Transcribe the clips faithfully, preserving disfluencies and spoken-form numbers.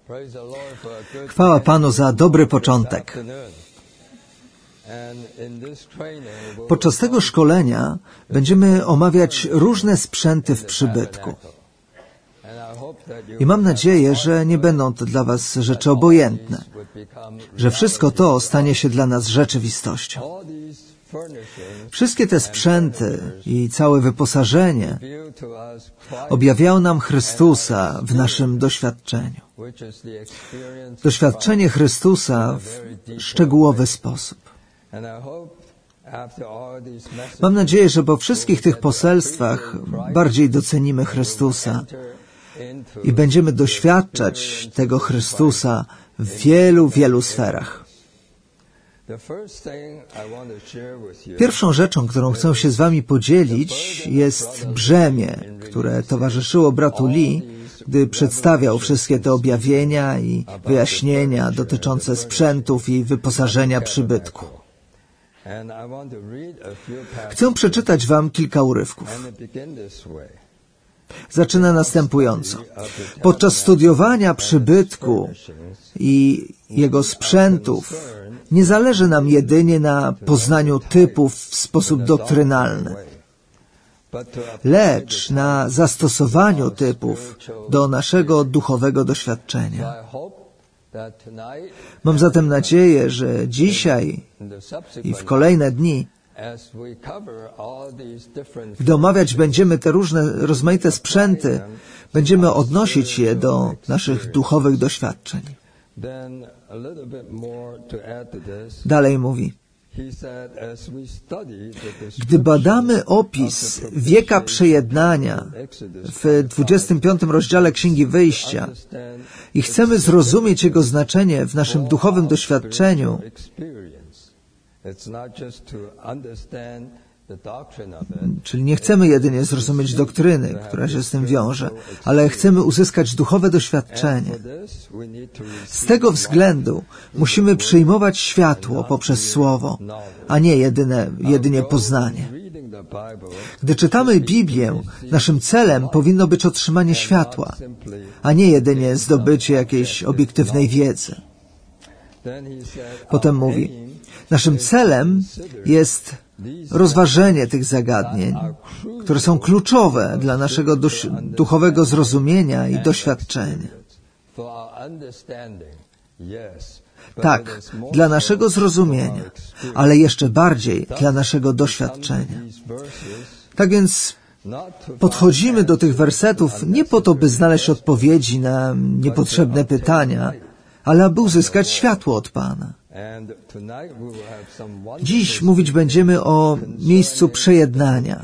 Chwała Panu za dobry początek. Podczas tego szkolenia będziemy omawiać różne sprzęty w przybytku. I mam nadzieję, że nie będą to dla Was rzeczy obojętne, że wszystko to stanie się dla nas rzeczywistością. Wszystkie te sprzęty i całe wyposażenie objawiają nam Chrystusa w naszym doświadczeniu. Doświadczenie Chrystusa w szczegółowy sposób. Mam nadzieję, że po wszystkich tych poselstwach bardziej docenimy Chrystusa i będziemy doświadczać tego Chrystusa w wielu, wielu sferach. Pierwszą rzeczą, którą chcę się z Wami podzielić, jest brzemię, które towarzyszyło bratu Lee, gdy przedstawiał wszystkie te objawienia i wyjaśnienia dotyczące sprzętów i wyposażenia przybytku. Chcę przeczytać Wam kilka urywków. Zaczyna następująco. Podczas studiowania przybytku i jego sprzętów nie zależy nam jedynie na poznaniu typów w sposób doktrynalny, lecz na zastosowaniu typów do naszego duchowego doświadczenia. Mam zatem nadzieję, że dzisiaj i w kolejne dni, gdy omawiać będziemy te różne, rozmaite sprzęty, będziemy odnosić je do naszych duchowych doświadczeń. Dalej mówi: gdy badamy opis wieka przejednania w dwudziestym piątym rozdziale Księgi Wyjścia i chcemy zrozumieć jego znaczenie w naszym duchowym doświadczeniu, czyli nie chcemy jedynie zrozumieć doktryny, która się z tym wiąże, ale chcemy uzyskać duchowe doświadczenie. Z tego względu musimy przyjmować światło poprzez Słowo, a nie jedyne, jedynie poznanie. Gdy czytamy Biblię, naszym celem powinno być otrzymanie światła, a nie jedynie zdobycie jakiejś obiektywnej wiedzy. Potem mówi: naszym celem jest rozważenie tych zagadnień, które są kluczowe dla naszego duchowego zrozumienia i doświadczenia. Tak, dla naszego zrozumienia, ale jeszcze bardziej dla naszego doświadczenia. Tak więc podchodzimy do tych wersetów nie po to, by znaleźć odpowiedzi na niepotrzebne pytania, ale aby uzyskać światło od Pana. Dziś mówić będziemy o miejscu przejednania.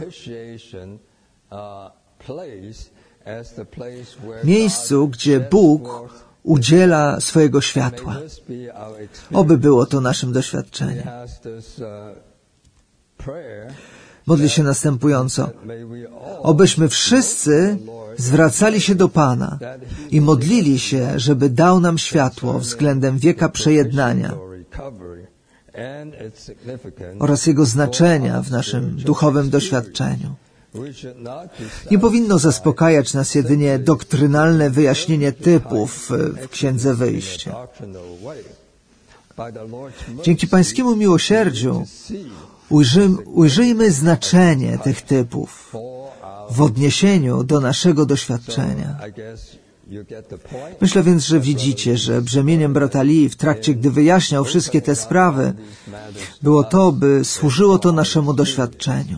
Miejscu, gdzie Bóg udziela swojego światła. Oby było to naszym doświadczeniem. Modli się następująco: obyśmy wszyscy zwracali się do Pana i modlili się, żeby dał nam światło względem wieka przejednania oraz jego znaczenia w naszym duchowym doświadczeniu. Nie powinno zaspokajać nas jedynie doktrynalne wyjaśnienie typów w Księdze Wyjścia. Dzięki Pańskiemu miłosierdziu ujrzyj, ujrzyjmy znaczenie tych typów w odniesieniu do naszego doświadczenia. Myślę więc, że widzicie, że brzemieniem brata Lee w trakcie, gdy wyjaśniał wszystkie te sprawy, było to, by służyło to naszemu doświadczeniu.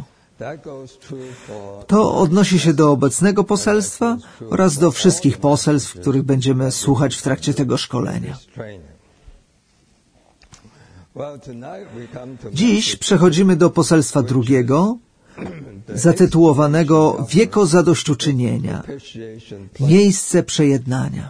To odnosi się do obecnego poselstwa oraz do wszystkich poselstw, których będziemy słuchać w trakcie tego szkolenia. Dziś przechodzimy do poselstwa drugiego, zatytułowanego Wieko zadośćuczynienia, miejsce przejednania.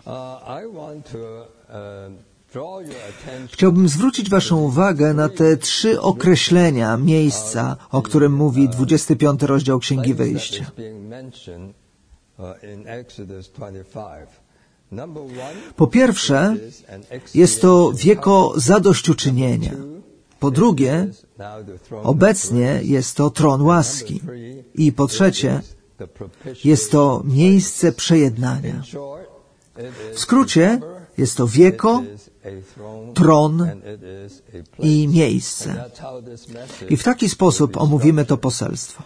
Chciałbym zwrócić Waszą uwagę na te trzy określenia miejsca, o którym mówi dwudziesty piąty rozdział Księgi Wyjścia. Po pierwsze, jest to wieko zadośćuczynienia. Po drugie, obecnie jest to tron łaski. I po trzecie, jest to miejsce przejednania. W skrócie, Jest to wieko, tron i miejsce. I w taki sposób omówimy to poselstwo.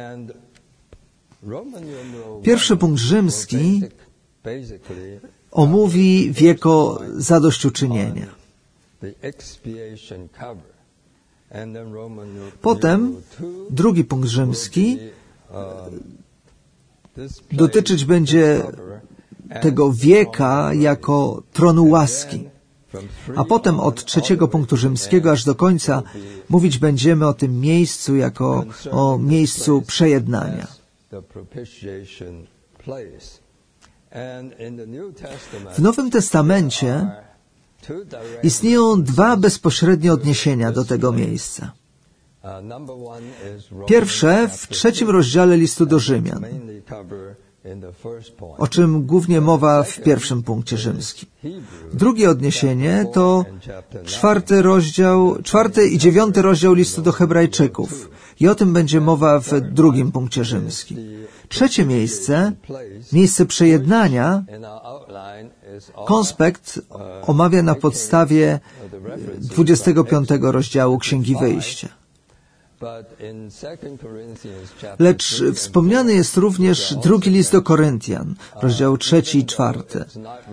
Pierwszy punkt rzymski omówi wieko zadośćuczynienia. Potem drugi punkt rzymski dotyczyć będzie tego wieka jako tronu łaski. A potem od trzeciego punktu rzymskiego aż do końca mówić będziemy o tym miejscu jako o miejscu przejednania. W Nowym Testamencie istnieją dwa bezpośrednie odniesienia do tego miejsca. Pierwsze w trzecim rozdziale listu do Rzymian, o czym głównie mowa w pierwszym punkcie rzymskim. Drugie odniesienie to czwarty rozdział, czwarty i dziewiąty rozdział listu do Hebrajczyków. I o tym będzie mowa w drugim punkcie rzymskim. Trzecie miejsce, miejsce przejednania, konspekt omawia na podstawie dwudziestego piątego rozdziału Księgi Wyjścia. Lecz wspomniany jest również drugi list do Koryntian, rozdział trzeci i czwarty.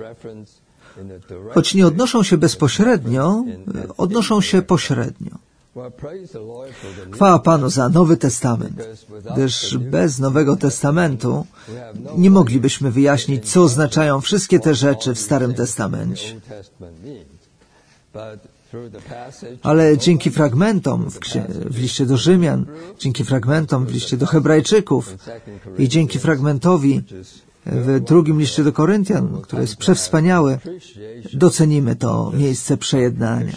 Choć nie odnoszą się bezpośrednio, odnoszą się pośrednio. Chwała Panu za Nowy Testament, gdyż bez Nowego Testamentu nie moglibyśmy wyjaśnić, co oznaczają wszystkie te rzeczy w Starym Testamencie. Ale dzięki fragmentom w, w liście do Rzymian, dzięki fragmentom w liście do Hebrajczyków i dzięki fragmentowi w drugim liście do Koryntian, który jest przewspaniały, docenimy to miejsce przejednania.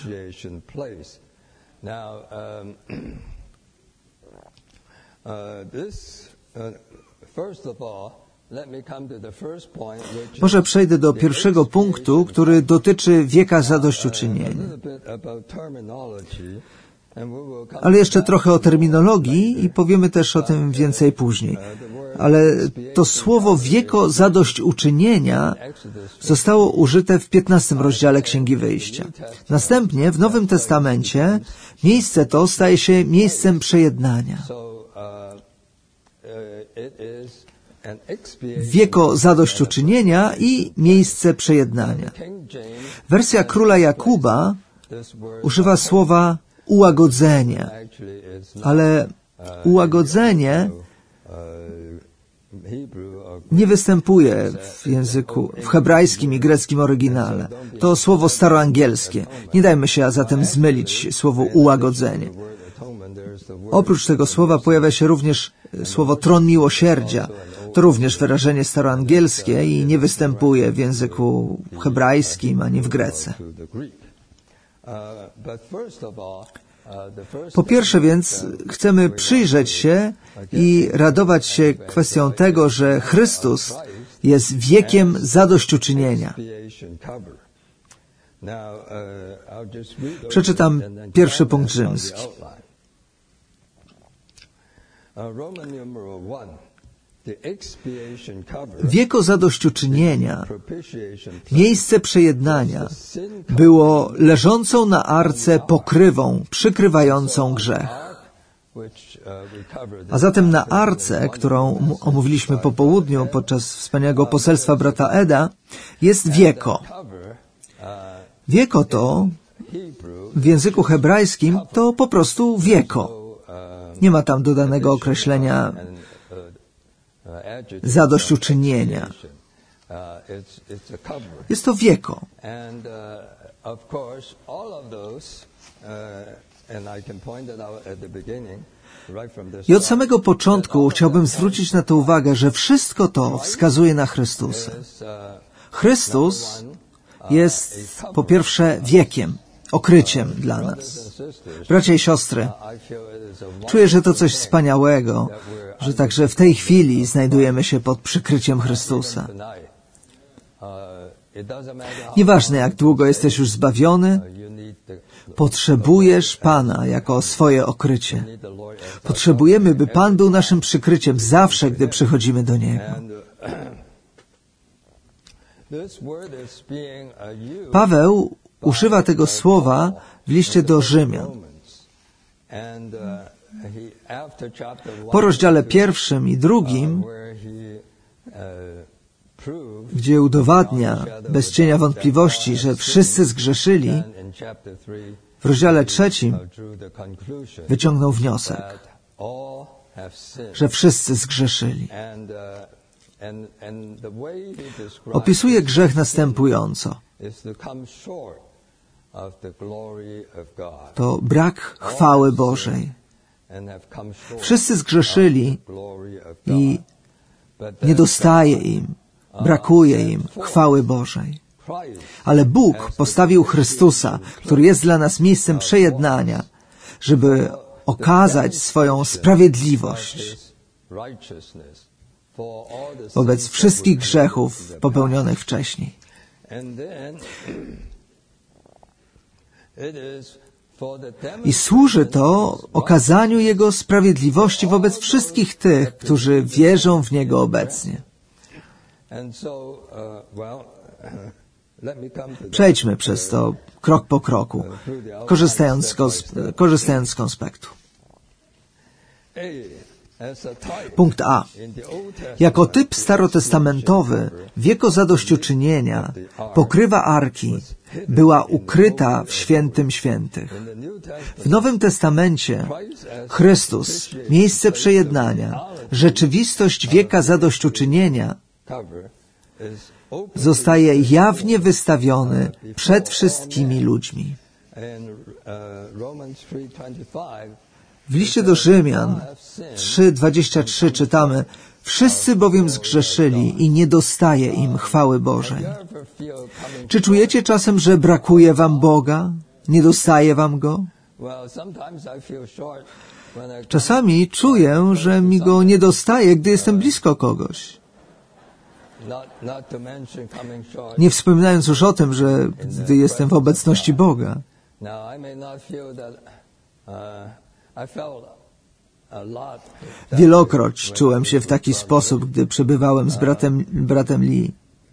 Może przejdę do pierwszego punktu, który dotyczy wieka zadośćuczynienia. Ale jeszcze trochę o terminologii i powiemy też o tym więcej później. Ale to słowo wieko zadośćuczynienia zostało użyte w piętnastym rozdziale Księgi Wyjścia. Następnie w Nowym Testamencie miejsce to staje się miejscem przejednania. Wieko zadośćuczynienia i miejsce przejednania. Wersja Króla Jakuba używa słowa ułagodzenie, ale ułagodzenie nie występuje w języku, w hebrajskim i greckim oryginale. To słowo staroangielskie. Nie dajmy się zatem zmylić słowo ułagodzenie. Oprócz tego słowa pojawia się również słowo tron miłosierdzia. To również wyrażenie staroangielskie i nie występuje w języku hebrajskim ani w Grece. Po pierwsze więc chcemy przyjrzeć się i radować się kwestią tego, że Chrystus jest wiekiem zadośćuczynienia. Przeczytam pierwszy punkt rzymski. Wieko zadośćuczynienia, miejsce przejednania, było leżącą na arce pokrywą przykrywającą grzech. A zatem na arce, którą omówiliśmy po południu podczas wspaniałego poselstwa brata Eda, jest wieko. Wieko to w języku hebrajskim to po prostu wieko. Nie ma tam dodanego określenia zadośćuczynienia. Jest to wieko. I od samego początku chciałbym zwrócić na to uwagę, że wszystko to wskazuje na Chrystusa. Chrystus jest po pierwsze wiekiem, okryciem dla nas. Bracia i siostry, czuję, że to coś wspaniałego, że także w tej chwili znajdujemy się pod przykryciem Chrystusa. Nieważne, jak długo jesteś już zbawiony, potrzebujesz Pana jako swoje okrycie. Potrzebujemy, by Pan był naszym przykryciem zawsze, gdy przychodzimy do Niego. Paweł używa tego słowa w liście do Rzymian. Po rozdziale pierwszym i drugim, gdzie udowadnia bez cienia wątpliwości, że wszyscy zgrzeszyli, w rozdziale trzecim wyciągnął wniosek, że wszyscy zgrzeszyli. Opisuje grzech następująco. To brak chwały Bożej. Wszyscy zgrzeszyli i nie dostaje im, brakuje im chwały Bożej. Ale Bóg postawił Chrystusa, który jest dla nas miejscem przejednania, żeby okazać swoją sprawiedliwość wobec wszystkich grzechów popełnionych wcześniej. I służy to okazaniu Jego sprawiedliwości wobec wszystkich tych, którzy wierzą w Niego obecnie. Przejdźmy przez to krok po kroku, korzystając z, konsp- korzystając z konspektu. Punkt A. Jako typ starotestamentowy wieko zadośćuczynienia, pokrywa arki była ukryta w świętym świętych. W Nowym Testamencie Chrystus, miejsce przejednania, rzeczywistość wieka zadośćuczynienia zostaje jawnie wystawiony przed wszystkimi ludźmi. W liście do Rzymian trzy dwadzieścia trzy czytamy: wszyscy bowiem zgrzeszyli i nie dostaje im chwały Bożej. Czy czujecie czasem, że brakuje wam Boga? Nie dostaje wam Go? Czasami czuję, że mi Go nie dostaje, gdy jestem blisko kogoś. Nie wspominając już o tym, że gdy jestem w obecności Boga. Wielokroć czułem się w taki sposób, gdy przebywałem z bratem, bratem Lee.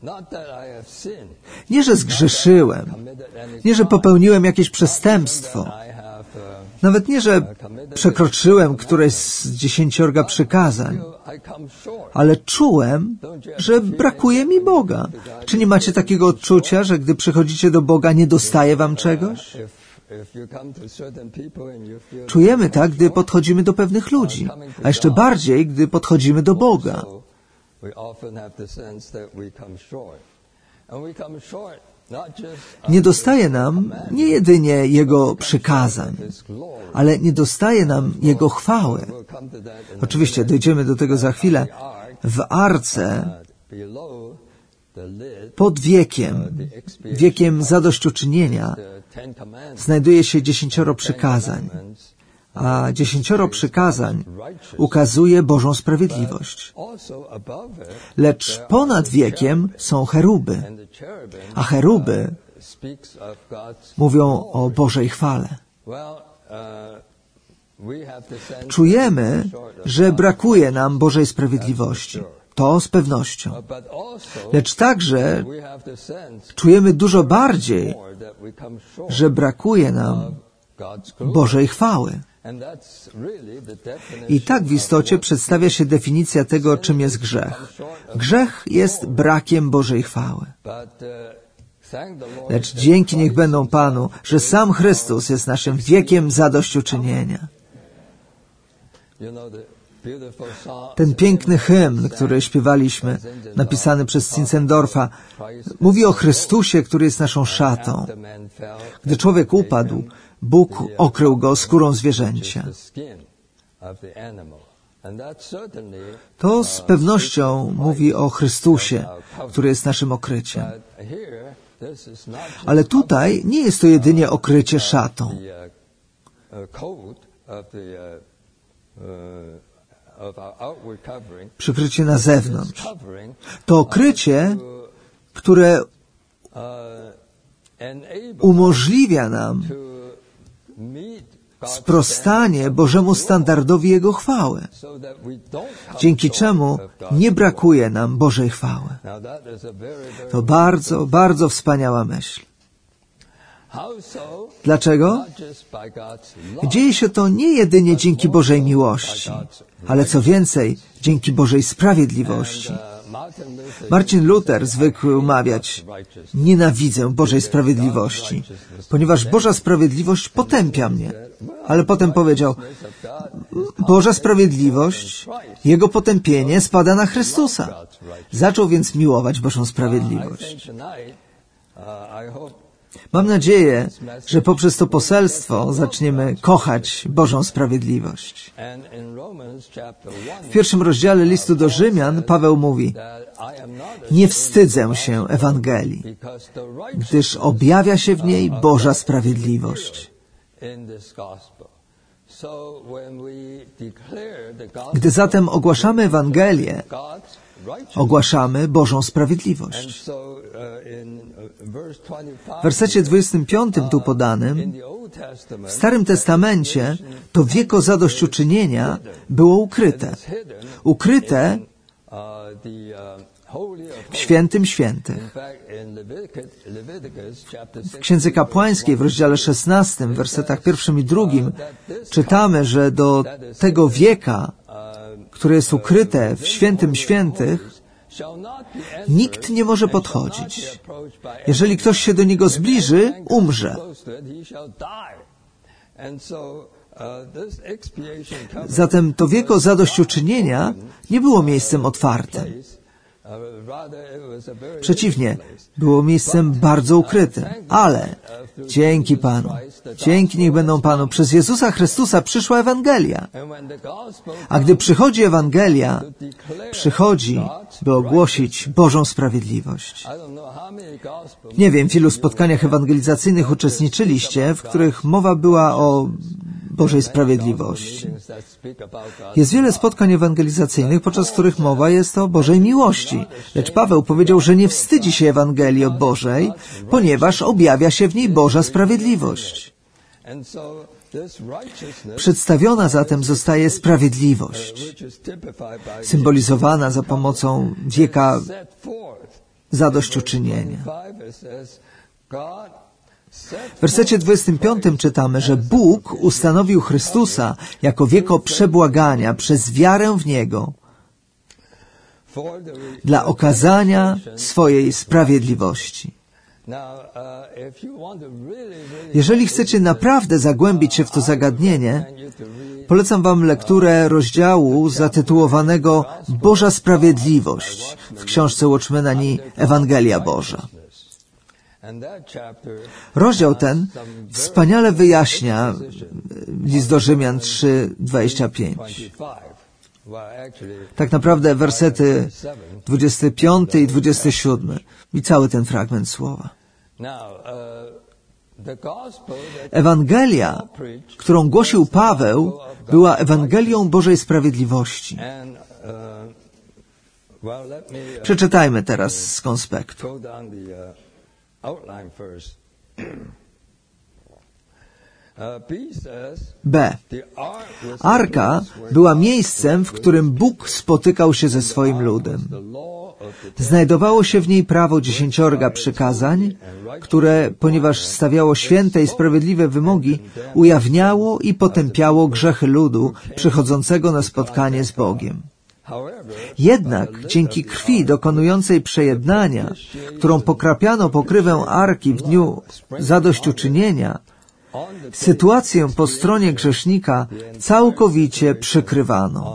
Nie, że zgrzeszyłem, nie, że popełniłem jakieś przestępstwo, nawet nie, że przekroczyłem któreś z dziesięciorga przykazań, ale czułem, że brakuje mi Boga. Czy nie macie takiego odczucia, że gdy przychodzicie do Boga, nie dostaje wam czegoś? Czujemy tak, gdy podchodzimy do pewnych ludzi, a jeszcze bardziej, gdy podchodzimy do Boga. Nie dostaje nam nie jedynie Jego przykazań, ale nie dostaje nam Jego chwały. Oczywiście dojdziemy do tego za chwilę. W arce pod wiekiem, wiekiem zadośćuczynienia znajduje się dziesięcioro przykazań, a dziesięcioro przykazań ukazuje Bożą sprawiedliwość. Lecz ponad wiekiem są cheruby, a cheruby mówią o Bożej chwale. Czujemy, że brakuje nam Bożej sprawiedliwości. To z pewnością. Lecz także czujemy dużo bardziej, że brakuje nam Bożej chwały. I tak w istocie przedstawia się definicja tego, czym jest grzech. Grzech jest brakiem Bożej chwały. Lecz dzięki niech będą Panu, że sam Chrystus jest naszym wiekiem zadośćuczynienia. Ten piękny hymn, który śpiewaliśmy, napisany przez Zinzendorfa, mówi o Chrystusie, który jest naszą szatą. Gdy człowiek upadł, Bóg okrył go skórą zwierzęcia. To z pewnością mówi o Chrystusie, który jest naszym okryciem. Ale tutaj nie jest to jedynie okrycie szatą. Przykrycie na zewnątrz. To okrycie, które umożliwia nam sprostanie Bożemu standardowi Jego chwały, dzięki czemu nie brakuje nam Bożej chwały. To bardzo, bardzo wspaniała myśl. Dlaczego? Dzieje się to nie jedynie dzięki Bożej miłości, ale co więcej, dzięki Bożej sprawiedliwości. Marcin Luther zwykł mawiać: nienawidzę Bożej sprawiedliwości, ponieważ Boża sprawiedliwość potępia mnie. Ale potem powiedział: Boża sprawiedliwość, Jego potępienie spada na Chrystusa. Zaczął więc miłować Bożą sprawiedliwość. Mam nadzieję, że poprzez to poselstwo zaczniemy kochać Bożą sprawiedliwość. W pierwszym rozdziale listu do Rzymian Paweł mówi: nie wstydzę się Ewangelii, gdyż objawia się w niej Boża sprawiedliwość. Gdy zatem ogłaszamy Ewangelię, ogłaszamy Bożą sprawiedliwość. W wersecie dwudziestym piątym tu podanym, w Starym Testamencie to wieko zadośćuczynienia było ukryte. Ukryte w Świętym Świętych. W Księdze Kapłańskiej w rozdziale szesnastym, w wersetach pierwszym i drugim czytamy, że do tego wieka, które jest ukryte w Świętym Świętych, nikt nie może podchodzić. Jeżeli ktoś się do niego zbliży, umrze. Zatem to wieko zadośćuczynienia nie było miejscem otwartym. Przeciwnie, było miejscem bardzo ukrytym. Ale dzięki Panu, dzięki niech będą Panu, przez Jezusa Chrystusa przyszła Ewangelia. A gdy przychodzi Ewangelia, przychodzi, by ogłosić Bożą sprawiedliwość. Nie wiem, w ilu spotkaniach ewangelizacyjnych uczestniczyliście, w których mowa była o Bożej sprawiedliwości. Jest wiele spotkań ewangelizacyjnych, podczas których mowa jest o Bożej miłości. Lecz Paweł powiedział, że nie wstydzi się Ewangelii Bożej, ponieważ objawia się w niej Boża sprawiedliwość. Przedstawiona zatem zostaje sprawiedliwość, symbolizowana za pomocą wieka zadośćuczynienia. W wersecie dwudziestym piątym czytamy, że Bóg ustanowił Chrystusa jako wieko przebłagania przez wiarę w Niego dla okazania swojej sprawiedliwości. Jeżeli chcecie naprawdę zagłębić się w to zagadnienie, polecam Wam lekturę rozdziału zatytułowanego Boża Sprawiedliwość w książce Watchmana Nee Ewangelia Boża. Rozdział ten wspaniale wyjaśnia list do Rzymian trzy, dwadzieścia pięć. Tak naprawdę wersety dwudziesty piąty i dwudziesty siódmy i cały ten fragment słowa. Ewangelia, którą głosił Paweł, była Ewangelią Bożej Sprawiedliwości. Przeczytajmy teraz z konspektu. B. Arka była miejscem, w którym Bóg spotykał się ze swoim ludem. Znajdowało się w niej prawo dziesięciorga przykazań, które, ponieważ stawiało święte i sprawiedliwe wymogi, ujawniało i potępiało grzechy ludu przychodzącego na spotkanie z Bogiem. Jednak dzięki krwi dokonującej przejednania, którą pokrapiano pokrywę arki w dniu zadośćuczynienia, sytuację po stronie grzesznika całkowicie przykrywano.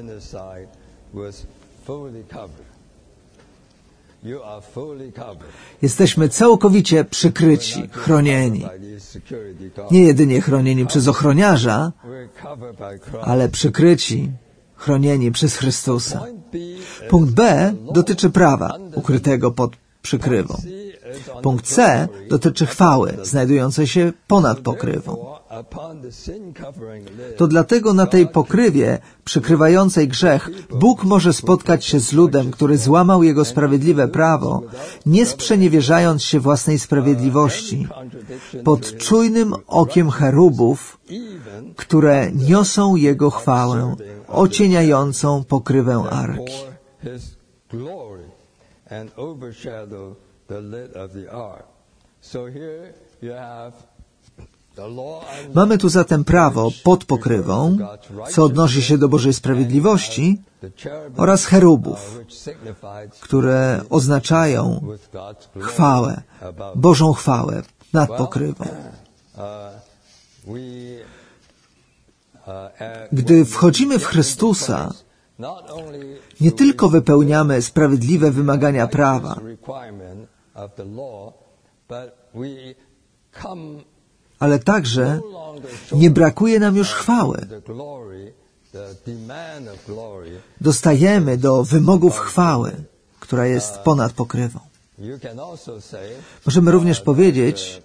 Jesteśmy całkowicie przykryci, chronieni. Nie jedynie chronieni przez ochroniarza, ale przykryci, chronieni przez Chrystusa. Punkt B dotyczy prawa, ukrytego pod przykrywą. Punkt C dotyczy chwały, znajdującej się ponad pokrywą. To dlatego na tej pokrywie przykrywającej grzech Bóg może spotkać się z ludem, który złamał Jego sprawiedliwe prawo, nie sprzeniewierzając się własnej sprawiedliwości, pod czujnym okiem cherubów, które niosą Jego chwałę, ocieniającą pokrywę arki. Mamy tu zatem prawo pod pokrywą, co odnosi się do Bożej sprawiedliwości, oraz cherubów, które oznaczają chwałę, Bożą chwałę nad pokrywą. Gdy wchodzimy w Chrystusa, nie tylko wypełniamy sprawiedliwe wymagania prawa, ale także nie brakuje nam już chwały. Dostajemy do wymogów chwały, która jest ponad pokrywą. Możemy również powiedzieć,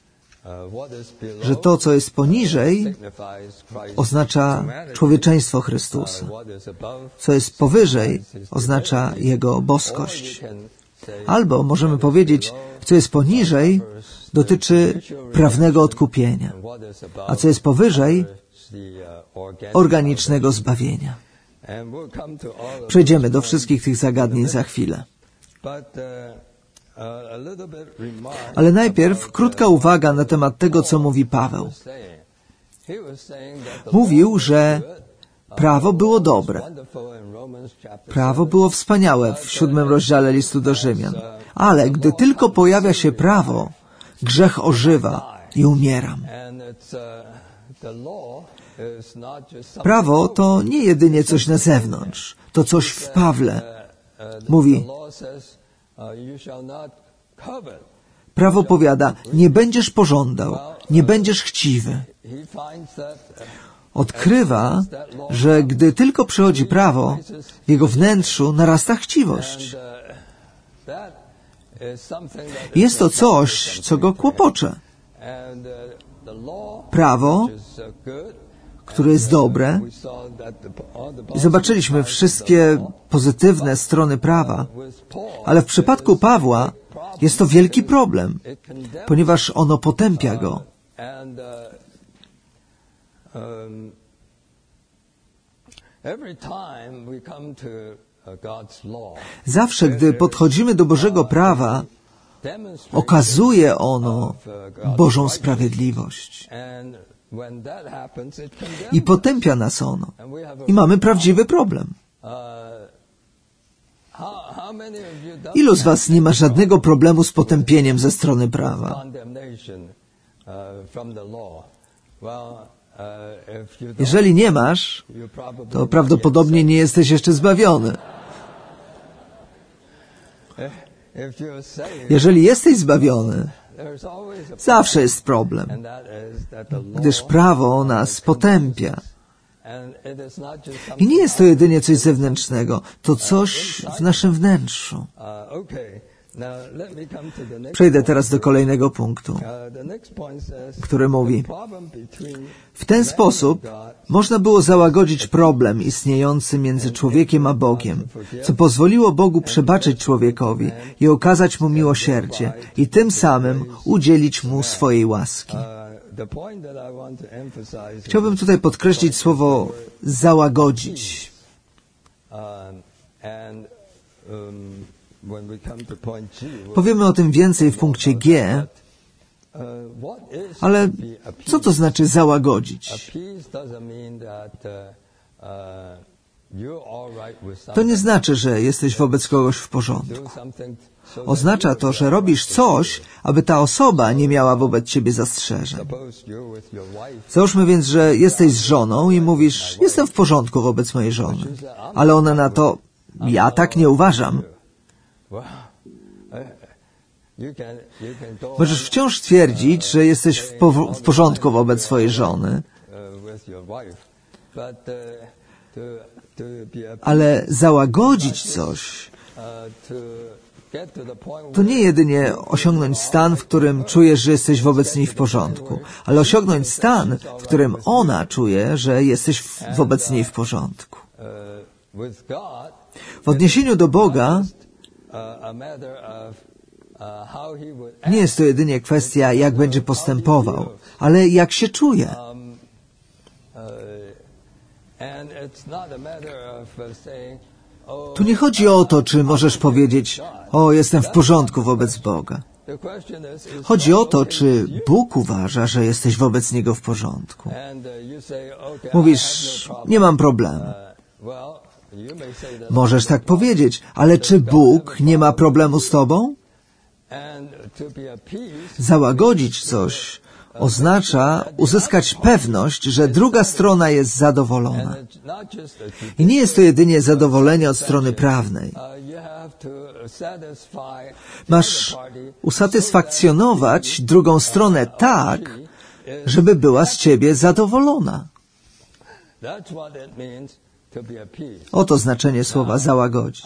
że to, co jest poniżej, oznacza człowieczeństwo Chrystusa. Co jest powyżej, oznacza Jego boskość. Albo możemy powiedzieć, co jest poniżej, dotyczy prawnego odkupienia, a co jest powyżej, organicznego zbawienia. Przejdziemy do wszystkich tych zagadnień za chwilę. Ale najpierw krótka uwaga na temat tego, co mówi Paweł. Mówił, że prawo było dobre. Prawo było wspaniałe w siódmym rozdziale listu do Rzymian. Ale gdy tylko pojawia się prawo, grzech ożywa i umieram. Prawo to nie jedynie coś na zewnątrz, to coś w Pawle. Mówi, prawo powiada, nie będziesz pożądał, nie będziesz chciwy. Odkrywa, że gdy tylko przychodzi prawo, w jego wnętrzu narasta chciwość. Jest to coś, co go kłopocze. Prawo, które jest dobre, i zobaczyliśmy wszystkie pozytywne strony prawa, ale w przypadku Pawła jest to wielki problem, ponieważ ono potępia go. Zawsze, gdy podchodzimy do Bożego prawa, okazuje ono Bożą sprawiedliwość. I potępia nas ono. I mamy prawdziwy problem. Ilu z was nie ma żadnego problemu z potępieniem ze strony prawa? Jeżeli nie masz, to prawdopodobnie nie jesteś jeszcze zbawiony. Jeżeli jesteś zbawiony, zawsze jest problem, gdyż prawo nas potępia. I nie jest to jedynie coś zewnętrznego, to coś w naszym wnętrzu. Przejdę teraz do kolejnego punktu, który mówi: w ten sposób można było załagodzić problem istniejący między człowiekiem a Bogiem, co pozwoliło Bogu przebaczyć człowiekowi i okazać mu miłosierdzie i tym samym udzielić mu swojej łaski. Chciałbym tutaj podkreślić słowo załagodzić. Powiemy o tym więcej w punkcie G, ale co to znaczy załagodzić? To nie znaczy, że jesteś wobec kogoś w porządku. Oznacza to, że robisz coś, aby ta osoba nie miała wobec ciebie zastrzeżeń. Załóżmy więc, że jesteś z żoną i mówisz, jestem w porządku wobec mojej żony. Ale ona na to, ja tak nie uważam. Możesz wciąż twierdzić, że jesteś w, po- w porządku wobec swojej żony, ale załagodzić coś, to nie jedynie osiągnąć stan, w którym czujesz, że jesteś wobec niej w porządku, ale osiągnąć stan, w którym ona czuje, że jesteś wobec niej w porządku. W odniesieniu do Boga nie jest to jedynie kwestia, jak będzie postępował, ale jak się czuje. Tu nie chodzi o to, czy możesz powiedzieć, o, jestem w porządku wobec Boga. Chodzi o to, czy Bóg uważa, że jesteś wobec Niego w porządku. Mówisz, nie mam problemu. Możesz tak powiedzieć, ale czy Bóg nie ma problemu z tobą? Załagodzić coś oznacza uzyskać pewność, że druga strona jest zadowolona. I nie jest to jedynie zadowolenie od strony prawnej. Masz usatysfakcjonować drugą stronę tak, żeby była z ciebie zadowolona. Oto znaczenie słowa załagodzić.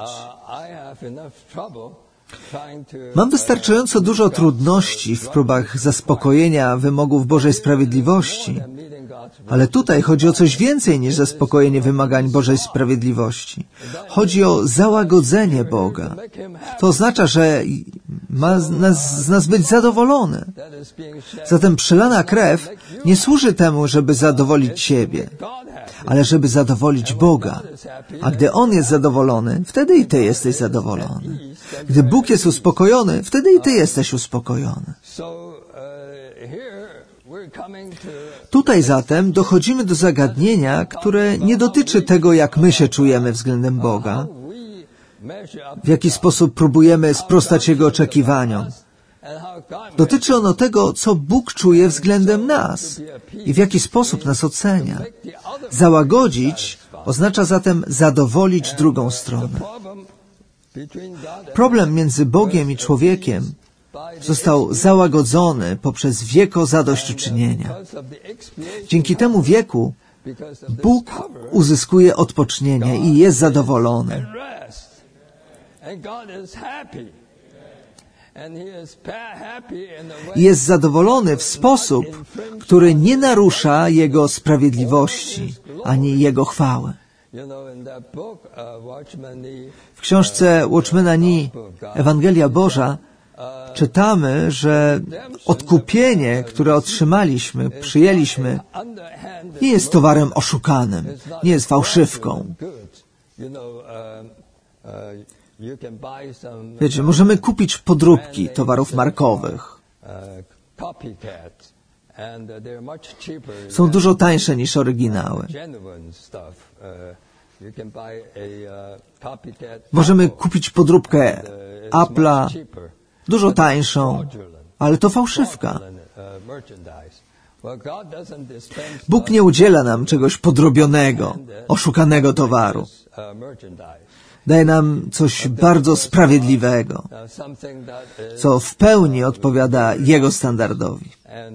Mam wystarczająco dużo trudności w próbach zaspokojenia wymogów Bożej sprawiedliwości, ale tutaj chodzi o coś więcej niż zaspokojenie wymagań Bożej sprawiedliwości. Chodzi o załagodzenie Boga. To oznacza, że ma z nas, z nas być zadowolony. Zatem przelana krew nie służy temu, żeby zadowolić siebie, ale żeby zadowolić Boga. A gdy On jest zadowolony, wtedy i Ty jesteś zadowolony. Gdy Bóg jest uspokojony, wtedy i Ty jesteś uspokojony. Tutaj zatem dochodzimy do zagadnienia, które nie dotyczy tego, jak my się czujemy względem Boga, w jaki sposób próbujemy sprostać Jego oczekiwaniom. Dotyczy ono tego, co Bóg czuje względem nas i w jaki sposób nas ocenia. Załagodzić oznacza zatem zadowolić drugą stronę. Problem między Bogiem i człowiekiem został załagodzony poprzez wieko zadośćuczynienia. Dzięki temu wieku Bóg uzyskuje odpocznienie i jest zadowolony. Jest zadowolony w sposób, który nie narusza Jego sprawiedliwości ani Jego chwały. W książce Watchmana Nee, Ewangelia Boża, czytamy, że odkupienie, które otrzymaliśmy, przyjęliśmy, nie jest towarem oszukanym, nie jest fałszywką. Wiecie, możemy kupić podróbki towarów markowych. Są dużo tańsze niż oryginały. Możemy kupić podróbkę Apple'a, dużo tańszą, ale to fałszywka. Bóg nie udziela nam czegoś podrobionego, oszukanego towaru. Daje nam coś bardzo sprawiedliwego, co w pełni odpowiada Jego standardowi.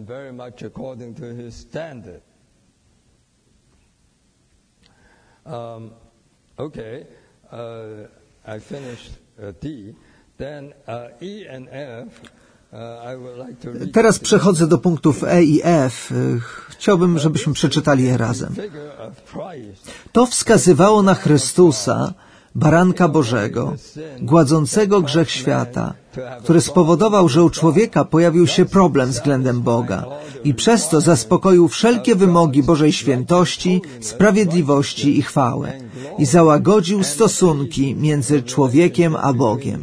Teraz przechodzę do punktów E i F. Chciałbym, żebyśmy przeczytali je razem. To wskazywało na Chrystusa, Baranka Bożego, gładzącego grzech świata, który spowodował, że u człowieka pojawił się problem względem Boga i przez to zaspokoił wszelkie wymogi Bożej świętości, sprawiedliwości i chwały i załagodził stosunki między człowiekiem a Bogiem.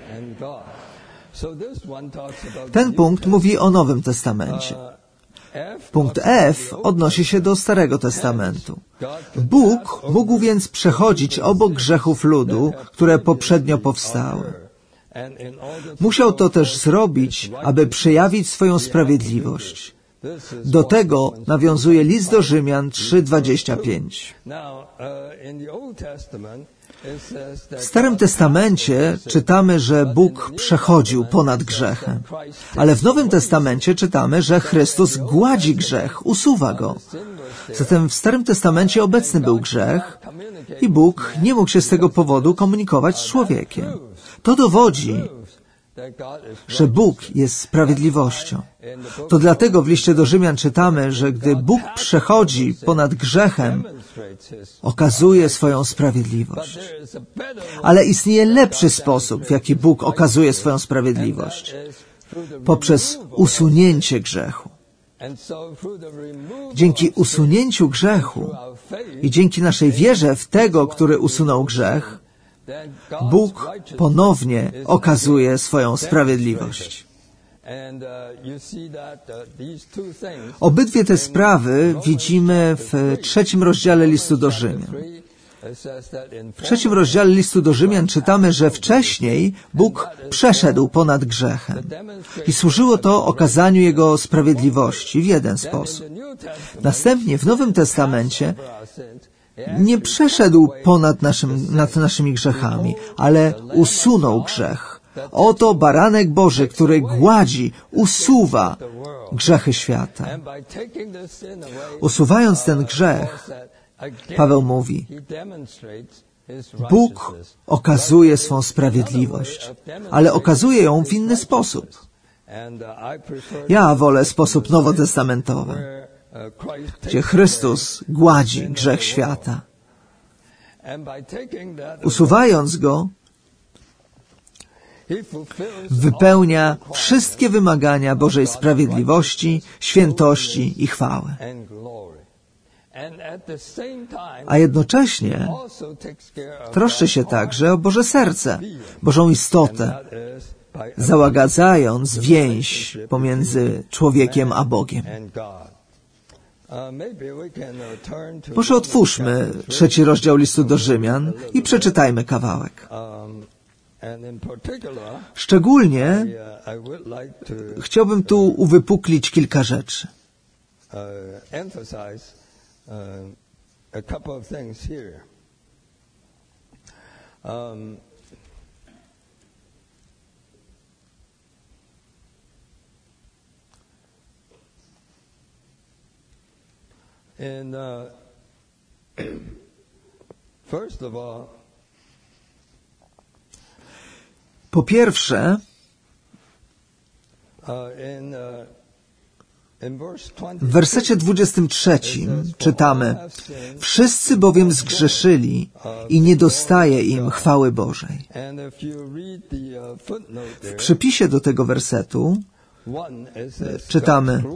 Ten punkt mówi o Nowym Testamencie. Punkt F odnosi się do Starego Testamentu. Bóg mógł więc przechodzić obok grzechów ludu, które poprzednio powstały. Musiał to też zrobić, aby przejawić swoją sprawiedliwość. Do tego nawiązuje list do Rzymian trzy dwadzieścia pięć. W Starym Testamencie czytamy, że Bóg przechodził ponad grzechem, ale w Nowym Testamencie czytamy, że Chrystus gładzi grzech, usuwa go. Zatem w Starym Testamencie obecny był grzech i Bóg nie mógł się z tego powodu komunikować z człowiekiem. To dowodzi, że Bóg jest sprawiedliwością. To dlatego w liście do Rzymian czytamy, że gdy Bóg przechodzi ponad grzechem, okazuje swoją sprawiedliwość. Ale istnieje lepszy sposób, w jaki Bóg okazuje swoją sprawiedliwość. Poprzez usunięcie grzechu. Dzięki usunięciu grzechu i dzięki naszej wierze w tego, który usunął grzech, Bóg ponownie okazuje swoją sprawiedliwość. Obydwie te sprawy widzimy w trzecim rozdziale listu do Rzymian. W trzecim rozdziale listu do Rzymian czytamy, że wcześniej Bóg przeszedł ponad grzechem i służyło to okazaniu Jego sprawiedliwości w jeden sposób. Następnie w Nowym Testamencie nie przeszedł ponad naszym, nad naszymi grzechami, ale usunął grzech. Oto baranek Boży, który gładzi, usuwa grzechy świata. Usuwając ten grzech, Paweł mówi, Bóg okazuje swą sprawiedliwość, ale okazuje ją w inny sposób. Ja wolę sposób nowotestamentowy, gdzie Chrystus gładzi grzech świata. Usuwając go, wypełnia wszystkie wymagania Bożej sprawiedliwości, świętości i chwały. A jednocześnie troszczy się także o Boże serce, Bożą istotę, załagadzając więź pomiędzy człowiekiem a Bogiem. Może otwórzmy trzeci rozdział listu do Rzymian i przeczytajmy kawałek. Szczególnie chciałbym tu uwypuklić kilka rzeczy. And uh, first of all, po pierwsze, uh, in, uh, in verse w wersecie dwudziestym trzecim czytamy: wszyscy bowiem zgrzeszyli i nie dostaje im chwały Bożej. W przypisie do tego wersetu czytamy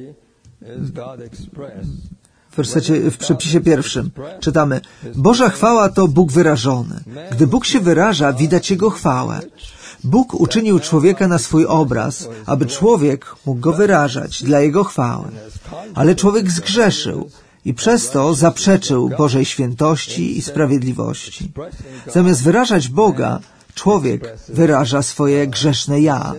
w wersecie, w przepisie pierwszym czytamy: Boża chwała to Bóg wyrażony. Gdy Bóg się wyraża, widać Jego chwałę. Bóg uczynił człowieka na swój obraz, aby człowiek mógł go wyrażać dla Jego chwały. Ale człowiek zgrzeszył i przez to zaprzeczył Bożej świętości i sprawiedliwości. Zamiast wyrażać Boga, człowiek wyraża swoje grzeszne ja.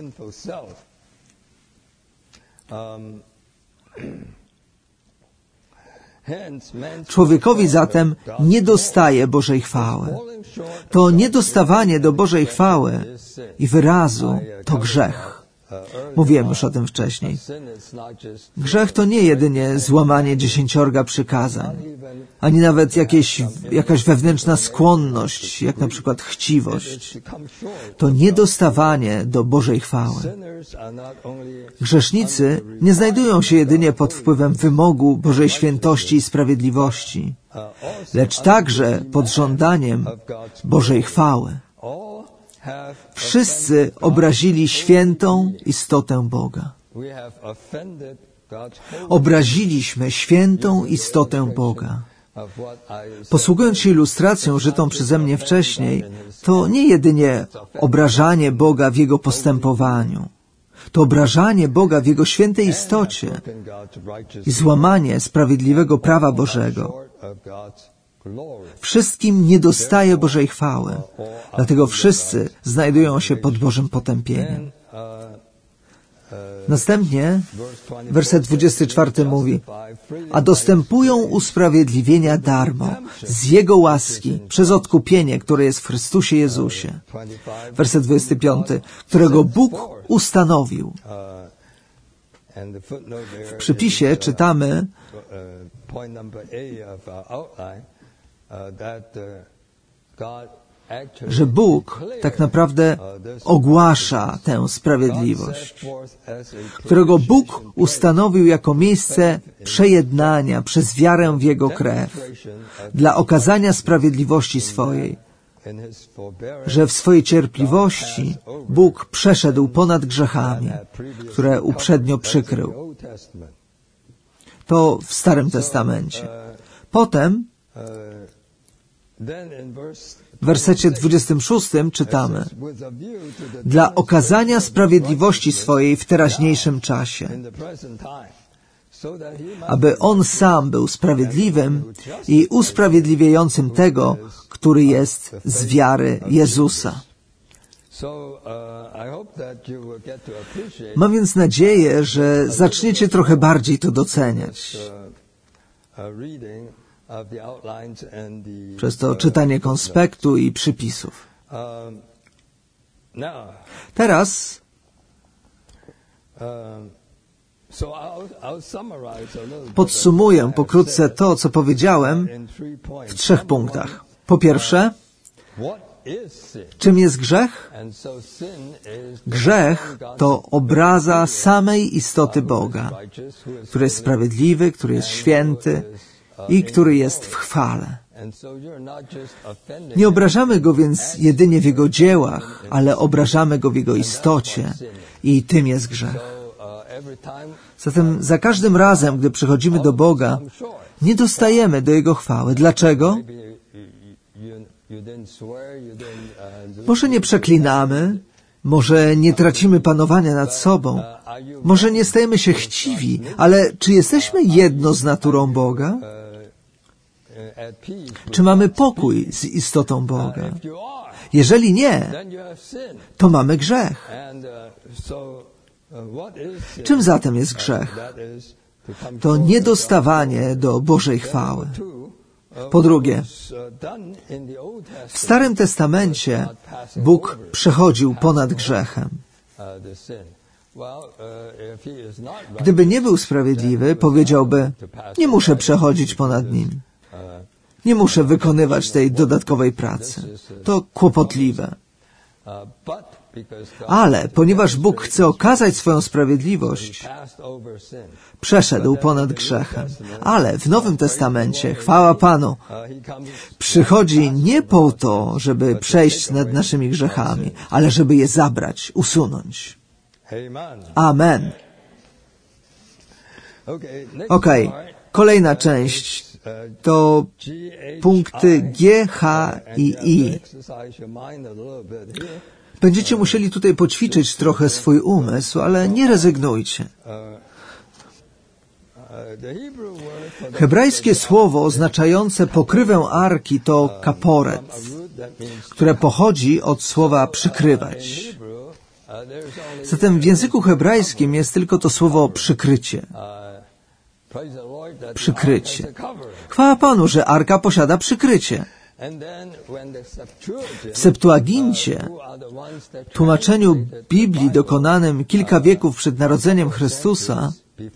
Człowiekowi zatem nie dostaje Bożej chwały. To niedostawanie do Bożej chwały i wyrazu to grzech. Mówiłem już o tym wcześniej. Grzech to nie jedynie złamanie dziesięciorga przykazań, ani nawet jakieś, jakaś wewnętrzna skłonność, jak na przykład chciwość. To niedostawanie do Bożej chwały. Grzesznicy nie znajdują się jedynie pod wpływem wymogu Bożej świętości i sprawiedliwości, lecz także pod żądaniem Bożej chwały. Wszyscy obrazili świętą istotę Boga. Obraziliśmy świętą istotę Boga. Posługując się ilustracją żytą przeze mnie wcześniej, to nie jedynie obrażanie Boga w Jego postępowaniu. To obrażanie Boga w Jego świętej istocie i złamanie sprawiedliwego prawa Bożego. Wszystkim nie dostaje Bożej chwały, dlatego wszyscy znajdują się pod Bożym potępieniem. Następnie werset dwudziesty czwarty mówi: a dostępują usprawiedliwienia darmo, z Jego łaski, przez odkupienie, które jest w Chrystusie Jezusie. Werset dwudziesty piąty, którego Bóg ustanowił. W przypisie czytamy, że Bóg tak naprawdę ogłasza tę sprawiedliwość, którego Bóg ustanowił jako miejsce przejednania przez wiarę w Jego krew, dla okazania sprawiedliwości swojej, że w swojej cierpliwości Bóg przeszedł ponad grzechami, które uprzednio przykrył. To w Starym Testamencie. Potem w wersecie dwudziestym szóstym czytamy: dla okazania sprawiedliwości swojej w teraźniejszym czasie, aby On sam był sprawiedliwym i usprawiedliwiającym tego, który jest z wiary Jezusa. Mam więc nadzieję, że zaczniecie trochę bardziej to doceniać przez to czytanie konspektu i przypisów. Teraz podsumuję pokrótce to, co powiedziałem, w trzech punktach. Po pierwsze, czym jest grzech? Grzech to obraza samej istoty Boga, który jest sprawiedliwy, który jest święty i który jest w chwale. Nie obrażamy Go więc jedynie w Jego dziełach, ale obrażamy Go w Jego istocie i tym jest grzech. Zatem za każdym razem, gdy przychodzimy do Boga, nie dostajemy do Jego chwały. Dlaczego? Może nie przeklinamy, może nie tracimy panowania nad sobą, może nie stajemy się chciwi, ale czy jesteśmy jedno z naturą Boga? Czy mamy pokój z istotą Boga? Jeżeli nie, to mamy grzech. Czym zatem jest grzech? To niedostawanie do Bożej chwały. Po drugie, w Starym Testamencie Bóg przechodził ponad grzechem. Gdyby nie był sprawiedliwy, powiedziałby: nie muszę przechodzić ponad nim. Nie muszę wykonywać tej dodatkowej pracy. To kłopotliwe. Ale ponieważ Bóg chce okazać swoją sprawiedliwość, przeszedł ponad grzechem. Ale w Nowym Testamencie, chwała Panu, przychodzi nie po to, żeby przejść nad naszymi grzechami, ale żeby je zabrać, usunąć. Amen. Okej, okay. Kolejna część to punkty G, H i I. Będziecie musieli tutaj poćwiczyć trochę swój umysł, ale nie rezygnujcie. Hebrajskie słowo oznaczające pokrywę arki to kaporet, które pochodzi od słowa przykrywać. Zatem w języku hebrajskim jest tylko to słowo przykrycie. Przykrycie. Chwała Panu, że arka posiada przykrycie. W Septuagincie, tłumaczeniu Biblii dokonanym kilka wieków przed narodzeniem Chrystusa,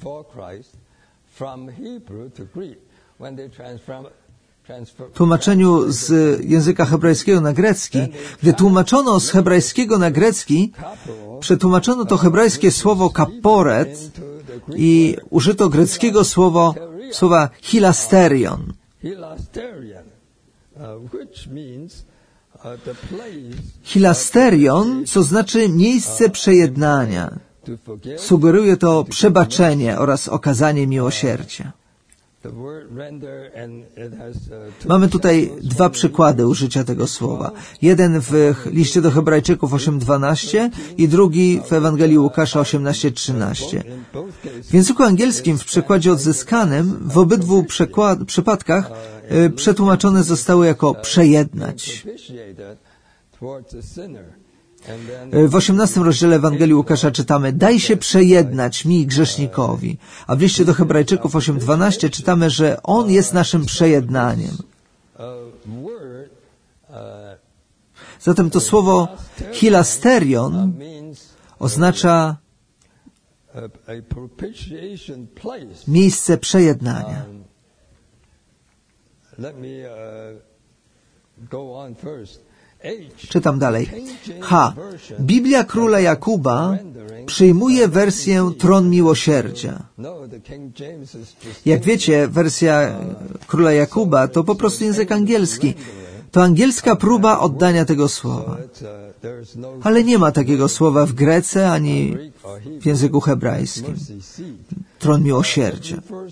tłumaczeniu z języka hebrajskiego na grecki, gdy tłumaczono z hebrajskiego na grecki, przetłumaczono to hebrajskie słowo kaporet i użyto greckiego słowo, słowa hilasterion. Hilasterion, co znaczy miejsce przejednania. Sugeruje to przebaczenie oraz okazanie miłosierdzia. Mamy tutaj dwa przykłady użycia tego słowa. Jeden w liście do Hebrajczyków osiem dwanaście i drugi w Ewangelii Łukasza osiemnaście trzynaście. W języku angielskim w przekładzie odzyskanym w obydwu przekład- przypadkach y, przetłumaczone zostały jako przejednać. W osiemnastym rozdziale Ewangelii Łukasza czytamy: daj się przejednać mi, grzesznikowi. A w liście do Hebrajczyków osiem dwanaście czytamy, że On jest naszym przejednaniem. Zatem to słowo hilasterion oznacza miejsce przejednania. Czytam dalej. H. Biblia Króla Jakuba przyjmuje wersję Tron Miłosierdzia. Jak wiecie, wersja Króla Jakuba to po prostu język angielski. To angielska próba oddania tego słowa. Ale nie ma takiego słowa w Grece ani w języku hebrajskim. Tron Miłosierdzia.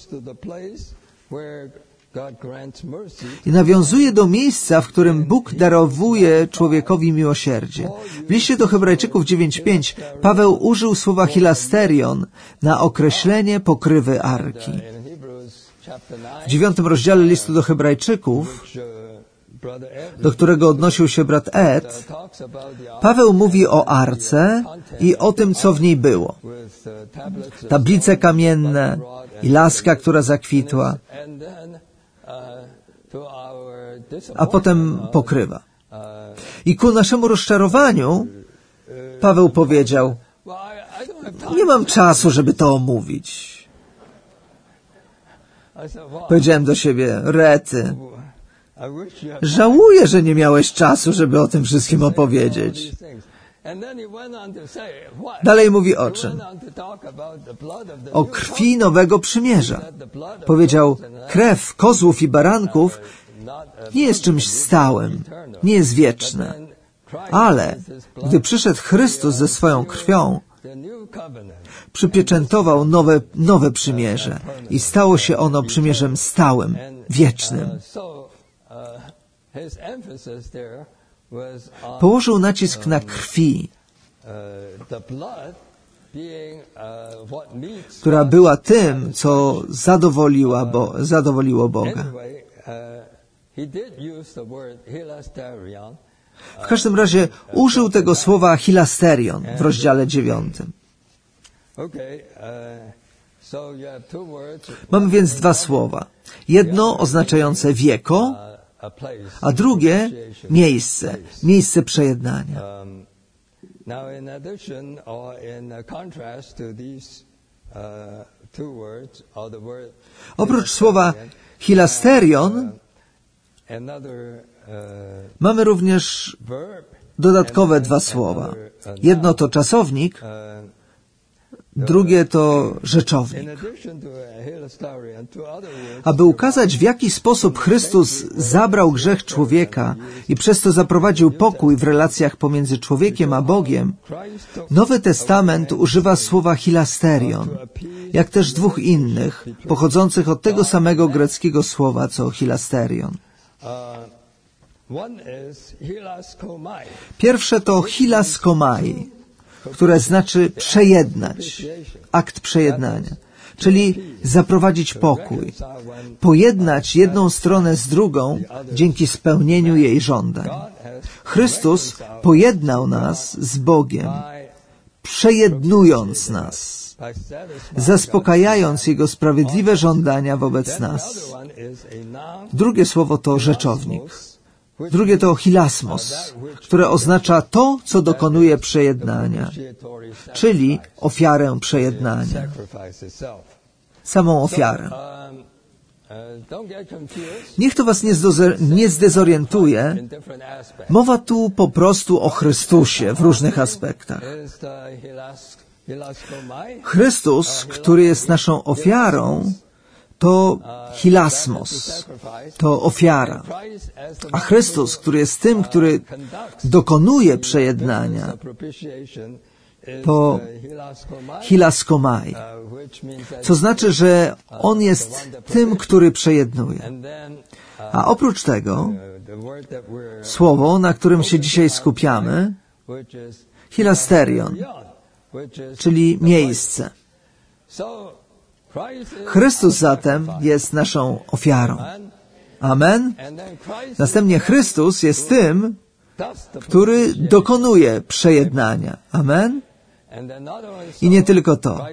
I nawiązuje do miejsca, w którym Bóg darowuje człowiekowi miłosierdzie. W liście do Hebrajczyków dziewięć pięć Paweł użył słowa hilasterion na określenie pokrywy arki. W dziewiątym rozdziale listu do Hebrajczyków, do którego odnosił się brat Ed, Paweł mówi o arce i o tym, co w niej było. Tablice kamienne i laska, która zakwitła, a potem pokrywa. I ku naszemu rozczarowaniu Paweł powiedział, nie mam czasu, żeby to omówić. Powiedziałem do siebie, rety, żałuję, że nie miałeś czasu, żeby o tym wszystkim opowiedzieć. Dalej mówi o czym? O krwi nowego przymierza. Powiedział, krew kozłów i baranków nie jest czymś stałym, nie jest wieczna. Ale gdy przyszedł Chrystus ze swoją krwią, przypieczętował nowe, nowe przymierze i stało się ono przymierzem stałym, wiecznym. Położył nacisk na krwi, która była tym, co zadowoliła Bo- zadowoliło Boga. W każdym razie użył tego słowa hilasterion w rozdziale dziewiątym. Mamy więc dwa słowa. Jedno oznaczające wieko, a drugie miejsce, miejsce przejednania. Oprócz słowa hilasterion mamy również dodatkowe dwa słowa. Jedno to czasownik, drugie to rzeczownik. Aby ukazać, w jaki sposób Chrystus zabrał grzech człowieka i przez to zaprowadził pokój w relacjach pomiędzy człowiekiem a Bogiem, Nowy Testament używa słowa hilasterion, jak też dwóch innych, pochodzących od tego samego greckiego słowa, co hilasterion. Pierwsze to hilaskomai, które znaczy przejednać, akt przejednania, czyli zaprowadzić pokój, pojednać jedną stronę z drugą dzięki spełnieniu jej żądań. Chrystus pojednał nas z Bogiem, przejednując nas, zaspokajając Jego sprawiedliwe żądania wobec nas. Drugie słowo to rzeczownik. Drugie to hilasmos, które oznacza to, co dokonuje przejednania, czyli ofiarę przejednania. Samą ofiarę. Niech to was nie, zdozer- nie zdezorientuje. Mowa tu po prostu o Chrystusie w różnych aspektach. Chrystus, który jest naszą ofiarą, to hilasmos, to ofiara. A Chrystus, który jest tym, który dokonuje przejednania, to hilaskomai, co znaczy, że On jest tym, który przejednuje. A oprócz tego, słowo, na którym się dzisiaj skupiamy, hilasterion, czyli miejsce. Chrystus zatem jest naszą ofiarą. Amen. Następnie Chrystus jest tym, który dokonuje przejednania. Amen. I nie tylko to.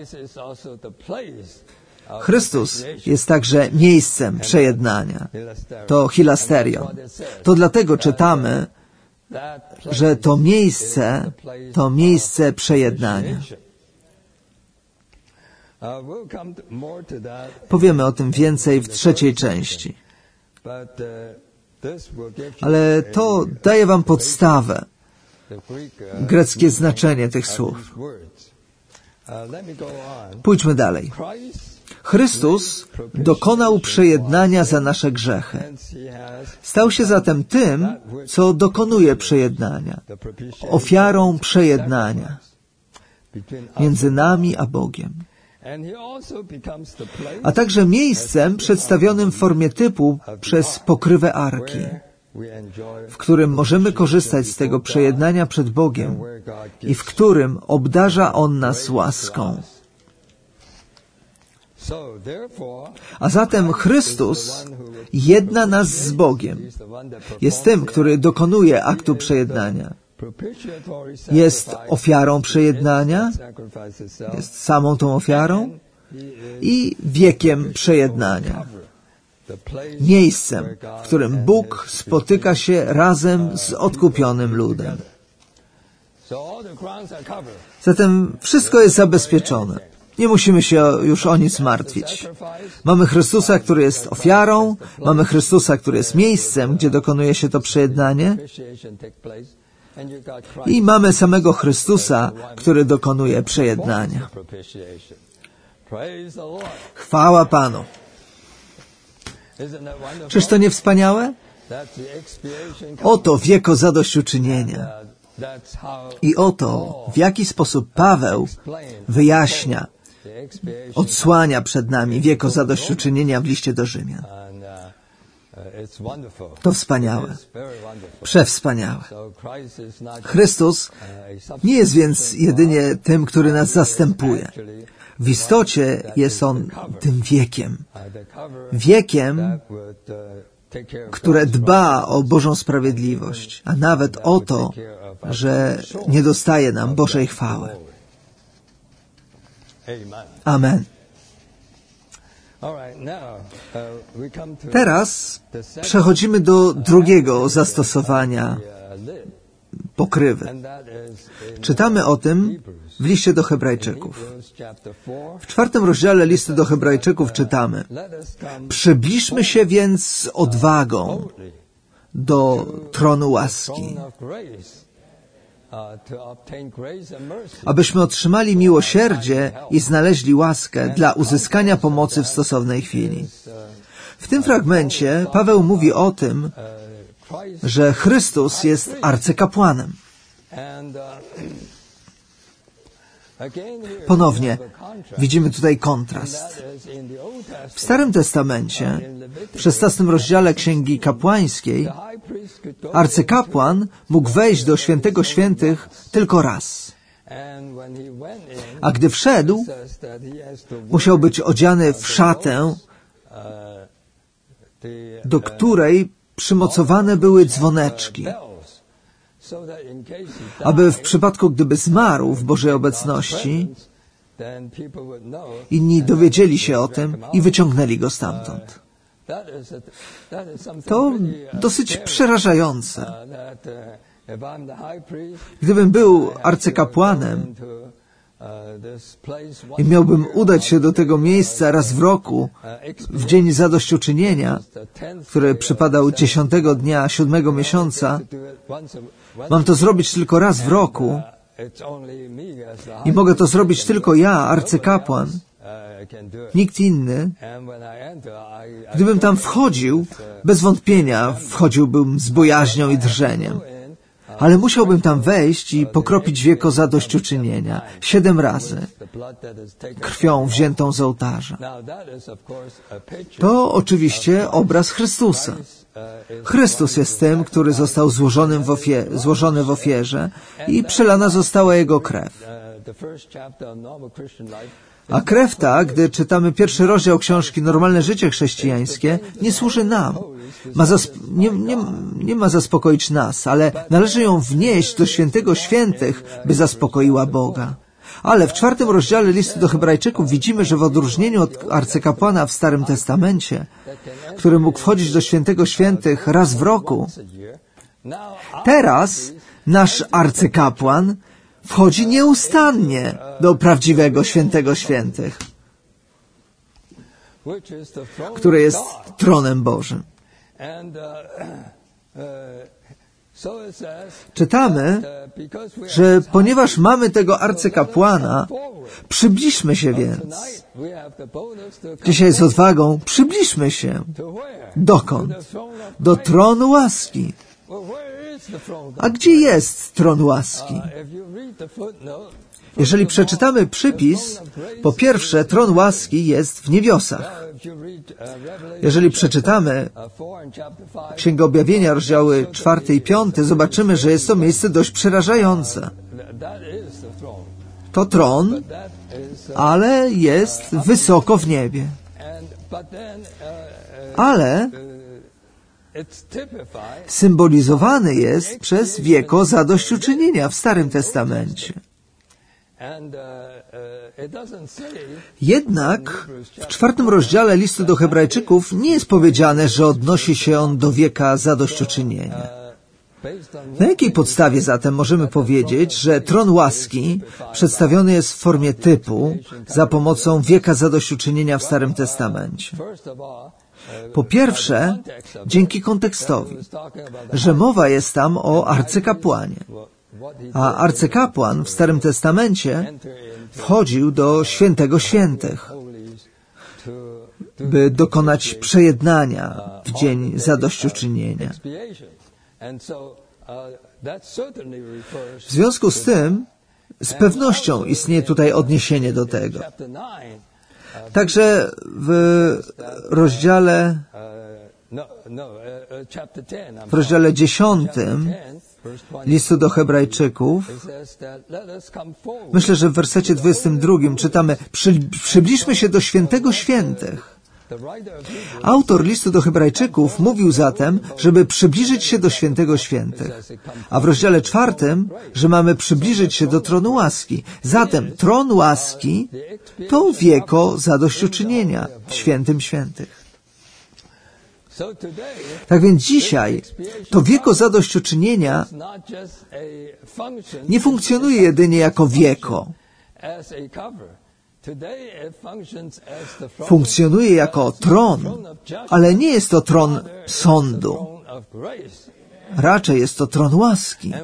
Chrystus jest także miejscem przejednania. To hilasterion. To dlatego czytamy, że to miejsce, to miejsce przejednania. Powiemy o tym więcej w trzeciej części. Ale to daje wam podstawę, greckie znaczenie tych słów. Pójdźmy dalej. Chrystus dokonał przejednania za nasze grzechy. Stał się zatem tym, co dokonuje przejednania, ofiarą przejednania między nami a Bogiem. A także miejscem przedstawionym w formie typu przez pokrywę arki, w którym możemy korzystać z tego przejednania przed Bogiem i w którym obdarza On nas łaską. A zatem Chrystus jedna nas z Bogiem. Jest tym, który dokonuje aktu przejednania. Jest ofiarą przejednania, jest samą tą ofiarą i wiekiem przejednania. Miejscem, w którym Bóg spotyka się razem z odkupionym ludem. Zatem wszystko jest zabezpieczone. Nie musimy się już o nic martwić. Mamy Chrystusa, który jest ofiarą, mamy Chrystusa, który jest miejscem, gdzie dokonuje się to przejednanie i mamy samego Chrystusa, który dokonuje przejednania. Chwała Panu. Czyż to nie wspaniałe? Oto wieko zadośćuczynienia. I oto, w jaki sposób Paweł wyjaśnia, odsłania przed nami wieko zadośćuczynienia w liście do Rzymian. To wspaniałe. Przewspaniałe. Chrystus nie jest więc jedynie tym, który nas zastępuje. W istocie jest On tym wiekiem. Wiekiem, które dba o Bożą sprawiedliwość, a nawet o to, że nie dostaje nam Bożej chwały. Amen. Teraz przechodzimy do drugiego zastosowania pokrywy. Czytamy o tym w liście do Hebrajczyków. W czwartym rozdziale listu do Hebrajczyków czytamy: Przybliżmy się więc z odwagą do tronu łaski, abyśmy otrzymali miłosierdzie i znaleźli łaskę dla uzyskania pomocy w stosownej chwili. W tym fragmencie Paweł mówi o tym, że Chrystus jest arcykapłanem. Ponownie widzimy tutaj kontrast. W Starym Testamencie, w szesnastym rozdziale Księgi Kapłańskiej, arcykapłan mógł wejść do Świętego Świętych tylko raz. A gdy wszedł, musiał być odziany w szatę, do której przymocowane były dzwoneczki, aby w przypadku, gdyby zmarł w Bożej obecności, inni dowiedzieli się o tym i wyciągnęli go stamtąd. To dosyć przerażające. Gdybym był arcykapłanem i miałbym udać się do tego miejsca raz w roku, w dzień zadośćuczynienia, który przypadał dziesiątego dnia siódmego miesiąca, mam to zrobić tylko raz w roku i mogę to zrobić tylko ja, arcykapłan, nikt inny. Gdybym tam wchodził, bez wątpienia wchodziłbym z bojaźnią i drżeniem. Ale musiałbym tam wejść i pokropić wieko zadośćuczynienia siedem razy krwią wziętą z ołtarza. To oczywiście obraz Chrystusa. Chrystus jest tym, który został złożonym w ofie- złożony w ofierze i przelana została Jego krew. A krew ta, gdy czytamy pierwszy rozdział książki Normalne życie chrześcijańskie, nie służy nam. Ma zasp- nie, nie, nie ma zaspokoić nas, ale należy ją wnieść do świętego świętych, by zaspokoiła Boga. Ale w czwartym rozdziale listu do Hebrajczyków widzimy, że w odróżnieniu od arcykapłana w Starym Testamencie, który mógł wchodzić do świętego świętych raz w roku, teraz nasz arcykapłan wchodzi nieustannie do prawdziwego świętego świętych, który jest tronem Bożym. Czytamy, że ponieważ mamy tego arcykapłana, przybliżmy się więc. Dzisiaj z odwagą przybliżmy się. Dokąd? Do tronu łaski. A gdzie jest tron łaski? Jeżeli przeczytamy przypis, po pierwsze, tron łaski jest w niebiosach. Jeżeli przeczytamy Księgę Objawienia, rozdziały czwarty i piąty, zobaczymy, że jest to miejsce dość przerażające. To tron, ale jest wysoko w niebie. Ale symbolizowany jest przez wieko zadośćuczynienia w Starym Testamencie. Jednak w czwartym rozdziale listu do Hebrajczyków nie jest powiedziane, że odnosi się on do wieka zadośćuczynienia. Na jakiej podstawie zatem możemy powiedzieć, że tron łaski przedstawiony jest w formie typu za pomocą wieka zadośćuczynienia w Starym Testamencie? Po pierwsze, dzięki kontekstowi, że mowa jest tam o arcykapłanie. A arcykapłan w Starym Testamencie wchodził do świętego świętych, by dokonać przejednania w dzień zadośćuczynienia. W związku z tym, z pewnością istnieje tutaj odniesienie do tego. Także w rozdziale w rozdziale dziesiątym listu do Hebrajczyków, myślę, że w wersecie dwudziestym drugim czytamy: Przy, przybliżmy się do świętego świętych. Autor listu do Hebrajczyków mówił zatem, żeby przybliżyć się do świętego świętych. A w rozdziale czwartym, że mamy przybliżyć się do tronu łaski. Zatem tron łaski to wieko zadośćuczynienia w świętym świętych. Tak więc dzisiaj to wieko zadośćuczynienia nie funkcjonuje jedynie jako wieko. Funkcjonuje jako tron, ale nie jest to tron sądu. Raczej jest to tron łaski.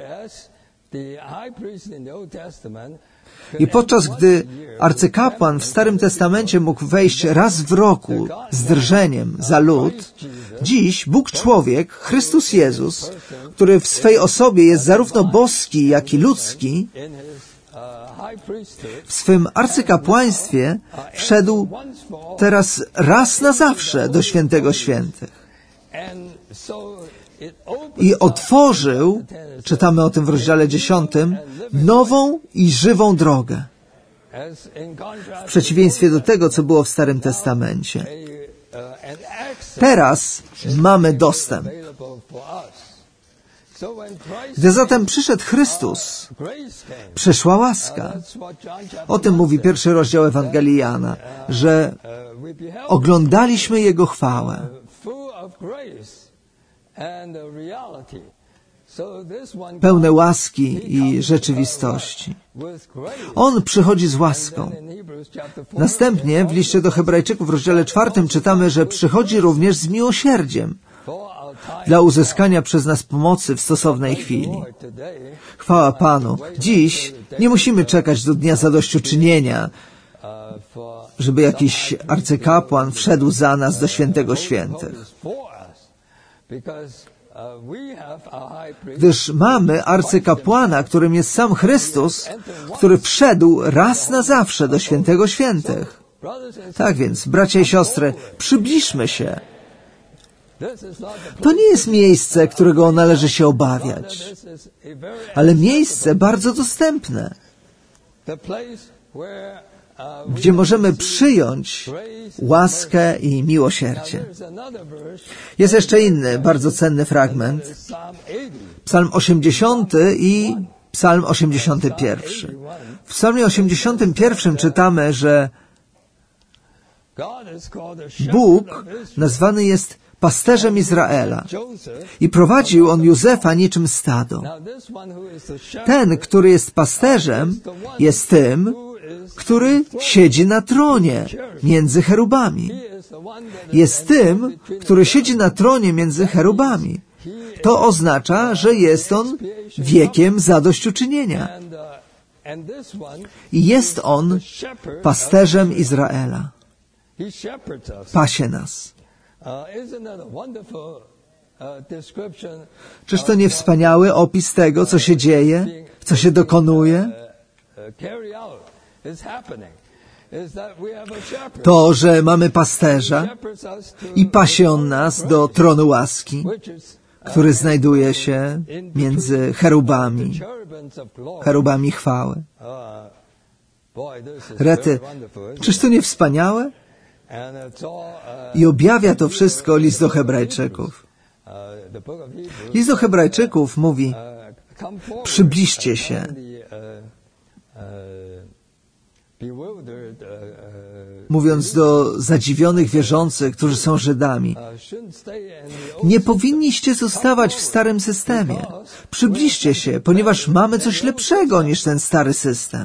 I podczas gdy arcykapłan w Starym Testamencie mógł wejść raz w roku z drżeniem za lud, dziś Bóg człowiek, Chrystus Jezus, który w swej osobie jest zarówno boski, jak i ludzki, w swym arcykapłaństwie wszedł teraz raz na zawsze do świętego świętych. I otworzył, czytamy o tym w rozdziale dziesiątym, nową i żywą drogę. W przeciwieństwie do tego, co było w Starym Testamencie. Teraz mamy dostęp. Gdy zatem przyszedł Chrystus, przyszła łaska. O tym mówi pierwszy rozdział Ewangelii Jana, że oglądaliśmy Jego chwałę. Pełne łaski i rzeczywistości. On przychodzi z łaską. Następnie w liście do Hebrajczyków w rozdziale czwartym czytamy, że przychodzi również z miłosierdziem dla uzyskania przez nas pomocy w stosownej chwili. Chwała Panu. Dziś nie musimy czekać do dnia zadośćuczynienia, żeby jakiś arcykapłan wszedł za nas do świętego świętych. Gdyż mamy arcykapłana, którym jest sam Chrystus, który wszedł raz na zawsze do świętego świętych. Tak więc, bracia i siostry, przybliżmy się. To nie jest miejsce, którego należy się obawiać, ale miejsce bardzo dostępne, gdzie możemy przyjąć łaskę i miłosierdzie. Jest jeszcze inny, bardzo cenny fragment. Psalm osiemdziesiąty i Psalm osiemdziesiąty pierwszy. W Psalmie osiemdziesiątym pierwszym czytamy, że Bóg nazwany jest pasterzem Izraela i prowadził on Józefa niczym stado. Ten, który jest pasterzem, jest tym, który siedzi na tronie między cherubami. Jest tym, który siedzi na tronie między cherubami. To oznacza, że jest on wiekiem zadośćuczynienia. I jest on pasterzem Izraela. Pasie nas. Czyż to nie wspaniały opis tego, co się dzieje, co się dokonuje? To, że mamy pasterza i pasie on nas do tronu łaski, który znajduje się między cherubami, cherubami chwały. Rety, czyż to nie wspaniałe? I objawia to wszystko list do Hebrajczyków. List do Hebrajczyków mówi: przybliżcie się. Mówiąc do zadziwionych wierzących, którzy są Żydami, nie powinniście zostawać w starym systemie. Przybliżcie się, ponieważ mamy coś lepszego niż ten stary system.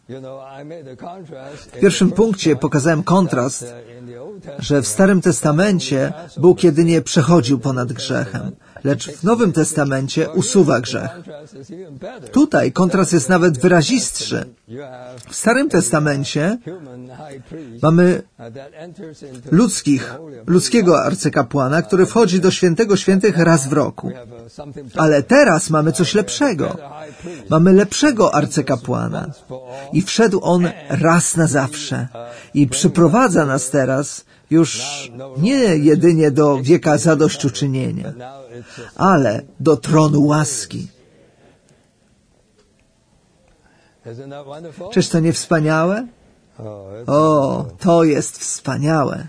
W pierwszym punkcie pokazałem kontrast, że w Starym Testamencie Bóg jedynie przechodził ponad grzechem, lecz w Nowym Testamencie usuwa grzech. Tutaj kontrast jest nawet wyrazistszy. W Starym Testamencie mamy ludzkich, ludzkiego arcykapłana, który wchodzi do Świętego Świętych raz w roku. Ale teraz mamy coś lepszego. Mamy lepszego arcykapłana. I wszedł on raz na zawsze. I przyprowadza nas teraz już nie jedynie do wieka zadośćuczynienia, ale do tronu łaski. Czyż to nie wspaniałe? O, to jest wspaniałe.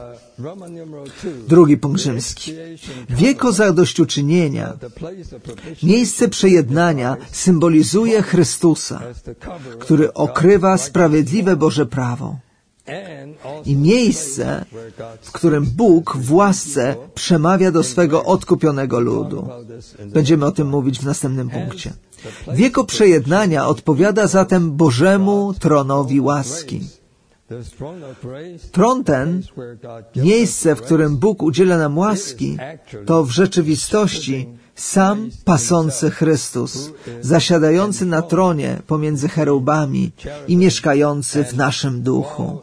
Drugi punkt rzymski. Wieko zadośćuczynienia, miejsce przejednania symbolizuje Chrystusa, który okrywa sprawiedliwe Boże prawo. I miejsce, w którym Bóg w łasce przemawia do swego odkupionego ludu. Będziemy o tym mówić w następnym punkcie. Wieko przejednania odpowiada zatem Bożemu tronowi łaski. Tron ten, miejsce, w którym Bóg udziela nam łaski, to w rzeczywistości sam pasący Chrystus, zasiadający na tronie pomiędzy cherubami i mieszkający w naszym duchu.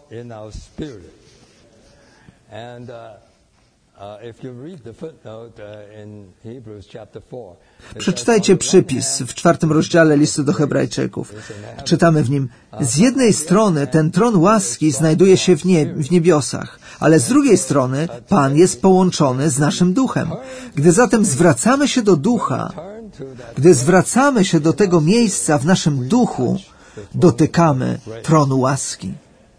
Przeczytajcie przypis w czwartym rozdziale listu do Hebrajczyków. Czytamy w nim: z jednej strony ten tron łaski znajduje się w, nie, w niebiosach, ale z drugiej strony Pan jest połączony z naszym duchem. Gdy zatem zwracamy się do ducha, gdy zwracamy się do tego miejsca w naszym duchu, dotykamy tronu łaski.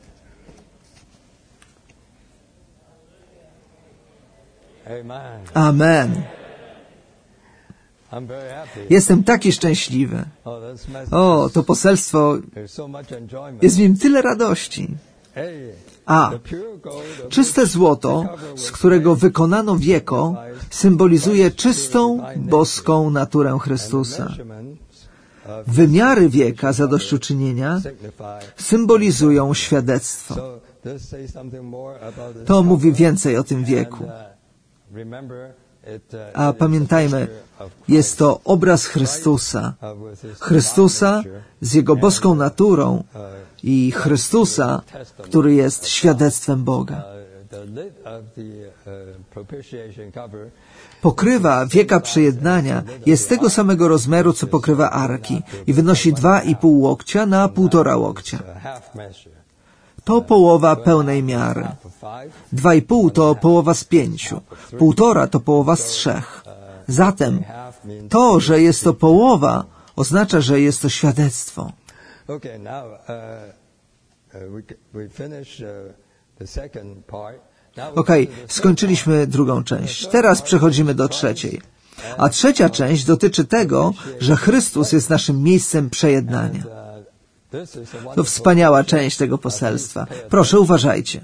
Amen. Jestem taki szczęśliwy. O, to poselstwo, jest w nim tyle radości. A, czyste złoto, z którego wykonano wieko, symbolizuje czystą, boską naturę Chrystusa. Wymiary wieka zadośćuczynienia symbolizują świadectwo. To mówi więcej o tym wieku. A pamiętajmy, jest to obraz Chrystusa. Chrystusa z Jego boską naturą i Chrystusa, który jest świadectwem Boga. Pokrywa wieka przejednania jest tego samego rozmiaru, co pokrywa arki i wynosi dwa i pół łokcia na półtora łokcia. To połowa pełnej miary. Dwa i pół to połowa z pięciu. Półtora to połowa z trzech. Zatem to, że jest to połowa, oznacza, że jest to świadectwo. Okej, okay, skończyliśmy drugą część. Teraz przechodzimy do trzeciej. A trzecia część dotyczy tego, że Chrystus jest naszym miejscem przejednania. To wspaniała część tego poselstwa. Proszę, uważajcie.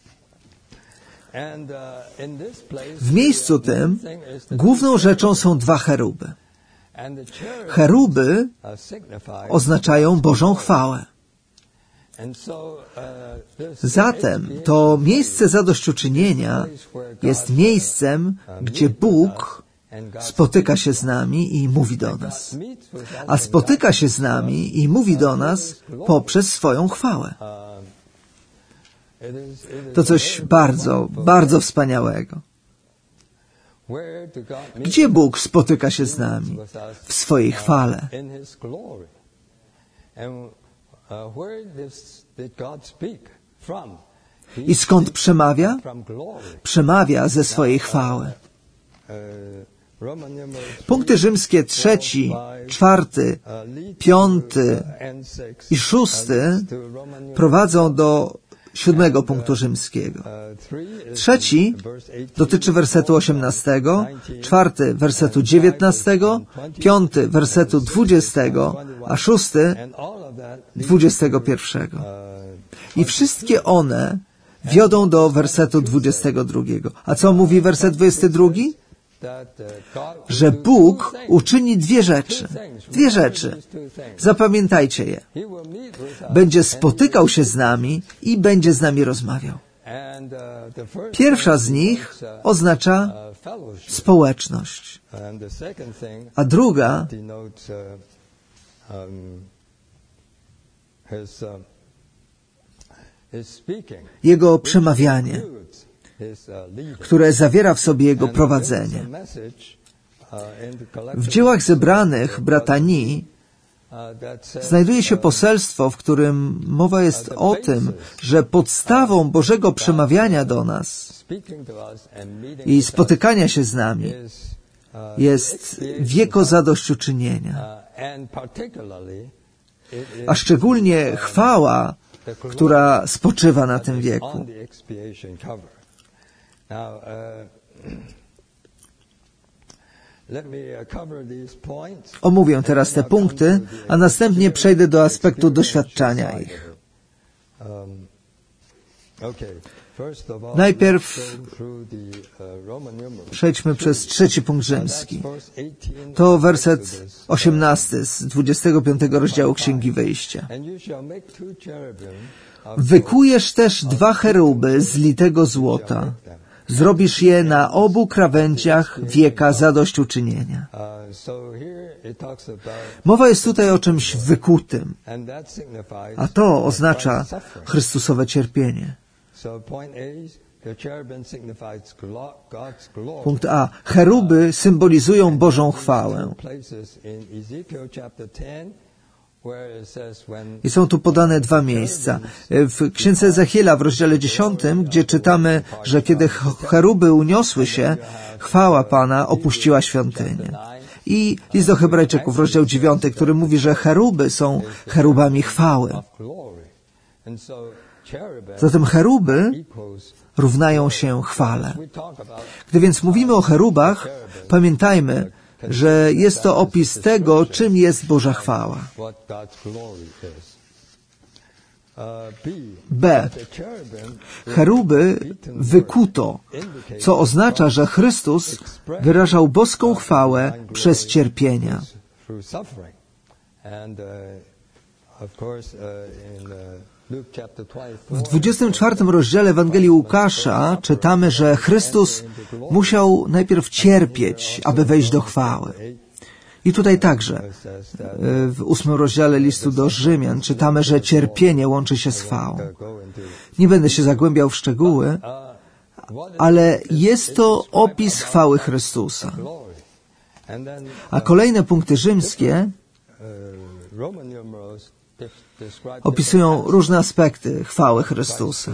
W miejscu tym główną rzeczą są dwa cheruby. Cheruby oznaczają Bożą chwałę. Zatem to miejsce zadośćuczynienia jest miejscem, gdzie Bóg spotyka się z nami i mówi do nas. A spotyka się z nami i mówi do nas poprzez swoją chwałę. To coś bardzo, bardzo wspaniałego. Gdzie Bóg spotyka się z nami? W swojej chwale. I skąd przemawia? Przemawia ze swojej chwały. Punkty rzymskie trzeci, czwarty, piąty i szósty prowadzą do siódmego punktu rzymskiego. Trzeci dotyczy wersetu osiemnastego, czwarty wersetu dziewiętnastego, piąty wersetu dwudziestego, a szósty dwudziestego pierwszego. I wszystkie one wiodą do wersetu dwudziestego drugiego. A co mówi werset dwudziesty drugi? Że Bóg uczyni dwie rzeczy. Dwie rzeczy. Zapamiętajcie je. Będzie spotykał się z nami i będzie z nami rozmawiał. Pierwsza z nich oznacza społeczność. A druga Jego przemawianie, które zawiera w sobie Jego prowadzenie. W dziełach zebranych brata Ni znajduje się poselstwo, w którym mowa jest o tym, że podstawą Bożego przemawiania do nas i spotykania się z nami jest wieko zadośćuczynienia, a szczególnie chwała, która spoczywa na tym wieku. Omówię teraz te punkty, a następnie przejdę do aspektu doświadczania ich. Najpierw przejdźmy przez trzeci punkt rzymski. To werset osiemnasty z dwudziestego piątego rozdziału Księgi Wyjścia. Wykujesz też dwa cheruby z litego złota. Zrobisz je na obu krawędziach wieka zadośćuczynienia. Mowa jest tutaj o czymś wykutym, a to oznacza Chrystusowe cierpienie. Punkt A. Cheruby symbolizują Bożą chwałę. I są tu podane dwa miejsca. W Księdze Ezechiela w rozdziale dziesiątym, gdzie czytamy, że kiedy cheruby uniosły się, chwała Pana opuściła świątynię. I list do Hebrajczyków, rozdział dziewiąty, który mówi, że cheruby są cherubami chwały. Zatem cheruby równają się chwale. Gdy więc mówimy o cherubach, pamiętajmy, że jest to opis tego, czym jest Boża chwała. B. Cheruby wykuto, co oznacza, że Chrystus wyrażał boską chwałę przez cierpienia. W dwudziestym czwartym rozdziale Ewangelii Łukasza czytamy, że Chrystus musiał najpierw cierpieć, aby wejść do chwały. I tutaj także, w ósmym rozdziale listu do Rzymian, czytamy, że cierpienie łączy się z chwałą. Nie będę się zagłębiał w szczegóły, ale jest to opis chwały Chrystusa. A kolejne punkty rzymskie opisują różne aspekty chwały Chrystusa.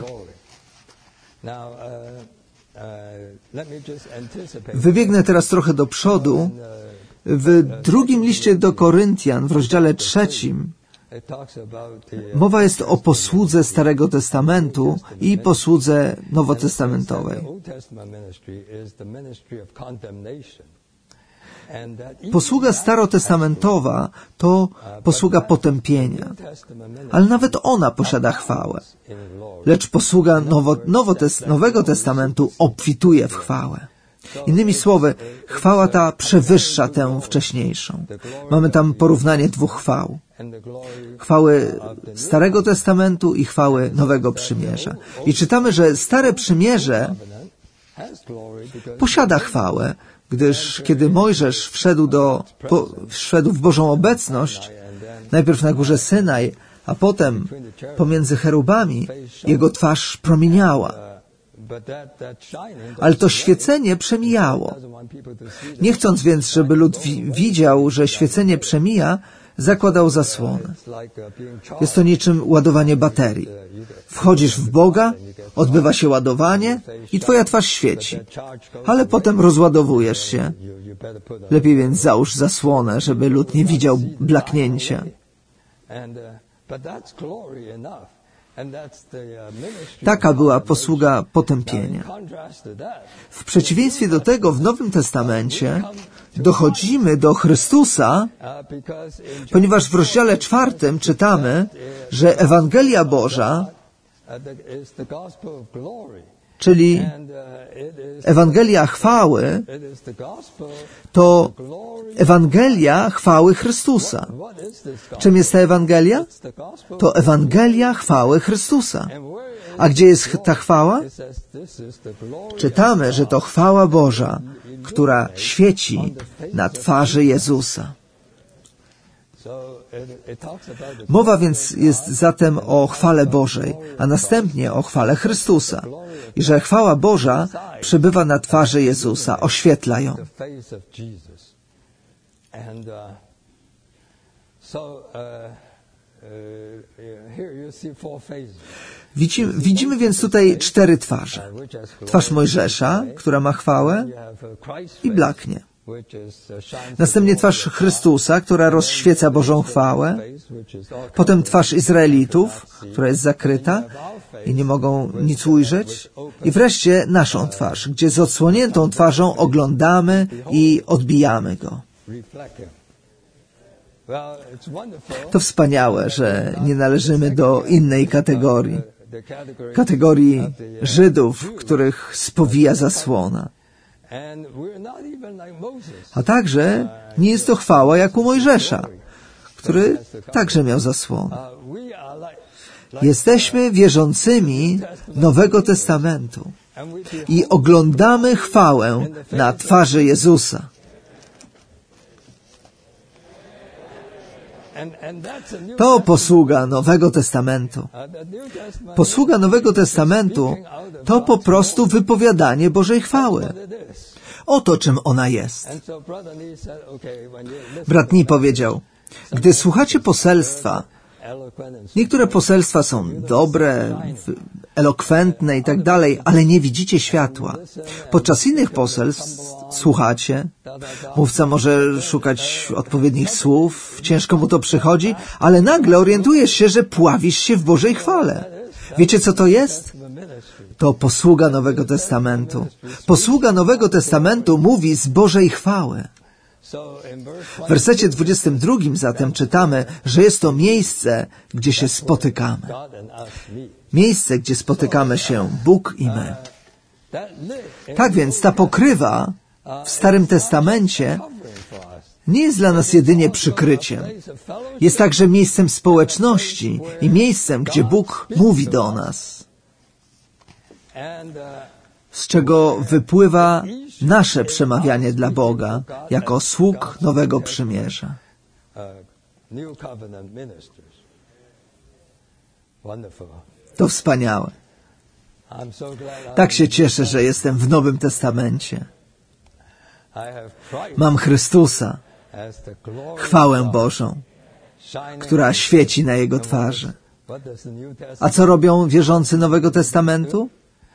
Wybiegnę teraz trochę do przodu. W drugim liście do Koryntian, w rozdziale trzecim, mowa jest o posłudze Starego Testamentu i posłudze nowotestamentowej. Posługa starotestamentowa to posługa potępienia, ale nawet ona posiada chwałę. Lecz posługa nowo, nowotest, Nowego Testamentu obfituje w chwałę. Innymi słowy, chwała ta przewyższa tę wcześniejszą. Mamy tam porównanie dwóch chwał. Chwały Starego Testamentu i chwały Nowego Przymierza. I czytamy, że Stare Przymierze posiada chwałę, gdyż kiedy Mojżesz wszedł, do, po, wszedł w Bożą obecność, najpierw na górze Synaj, a potem pomiędzy cherubami, jego twarz promieniała. Ale to świecenie przemijało. Nie chcąc więc, żeby lud wi- widział, że świecenie przemija, zakładał zasłonę. Jest to niczym ładowanie baterii. Wchodzisz w Boga, odbywa się ładowanie i twoja twarz świeci. Ale potem rozładowujesz się. Lepiej więc załóż zasłonę, żeby lud nie widział blaknięcia. Taka była posługa potępienia. W przeciwieństwie do tego w Nowym Testamencie dochodzimy do Chrystusa, ponieważ w rozdziale czwartym czytamy, że Ewangelia Boża, czyli Ewangelia chwały, to Ewangelia chwały Chrystusa. Czym jest ta Ewangelia? To Ewangelia chwały Chrystusa. A gdzie jest ta chwała? Czytamy, że to chwała Boża, która świeci na twarzy Jezusa. Mowa więc jest zatem o chwale Bożej, a następnie o chwale Chrystusa. I że chwała Boża przebywa na twarzy Jezusa, oświetla ją. Widzimy, widzimy więc tutaj cztery twarze. Twarz Mojżesza, która ma chwałę i blaknie. Następnie twarz Chrystusa, która rozświeca Bożą chwałę. Potem twarz Izraelitów, która jest zakryta i nie mogą nic ujrzeć. I wreszcie naszą twarz, gdzie z odsłoniętą twarzą oglądamy i odbijamy Go. To wspaniałe, że nie należymy do innej kategorii. Kategorii Żydów, których spowija zasłona. A także nie jest to chwała jak u Mojżesza, który także miał zasłonę. Jesteśmy wierzącymi Nowego Testamentu i oglądamy chwałę na twarzy Jezusa. To posługa Nowego Testamentu. Posługa Nowego Testamentu to po prostu wypowiadanie Bożej chwały. Oto czym ona jest. Brat Nee powiedział, gdy słuchacie poselstwa, niektóre poselstwa są dobre, elokwentne i tak dalej, ale nie widzicie światła. Podczas innych poselstw słuchacie. Mówca może szukać odpowiednich słów, ciężko mu to przychodzi, ale nagle orientujesz się, że pławisz się w Bożej chwale. Wiecie, co to jest? To posługa Nowego Testamentu. Posługa Nowego Testamentu mówi z Bożej chwały. W wersecie dwudziestym drugim zatem czytamy, że jest to miejsce, gdzie się spotykamy. Miejsce, gdzie spotykamy się Bóg i my. Tak więc ta pokrywa w Starym Testamencie nie jest dla nas jedynie przykryciem. Jest także miejscem społeczności i miejscem, gdzie Bóg mówi do nas, z czego wypływa nasze przemawianie dla Boga jako sług Nowego Przymierza. To wspaniałe. Tak się cieszę, że jestem w Nowym Testamencie. Mam Chrystusa, chwałę Bożą, która świeci na Jego twarzy. A co robią wierzący Nowego Testamentu?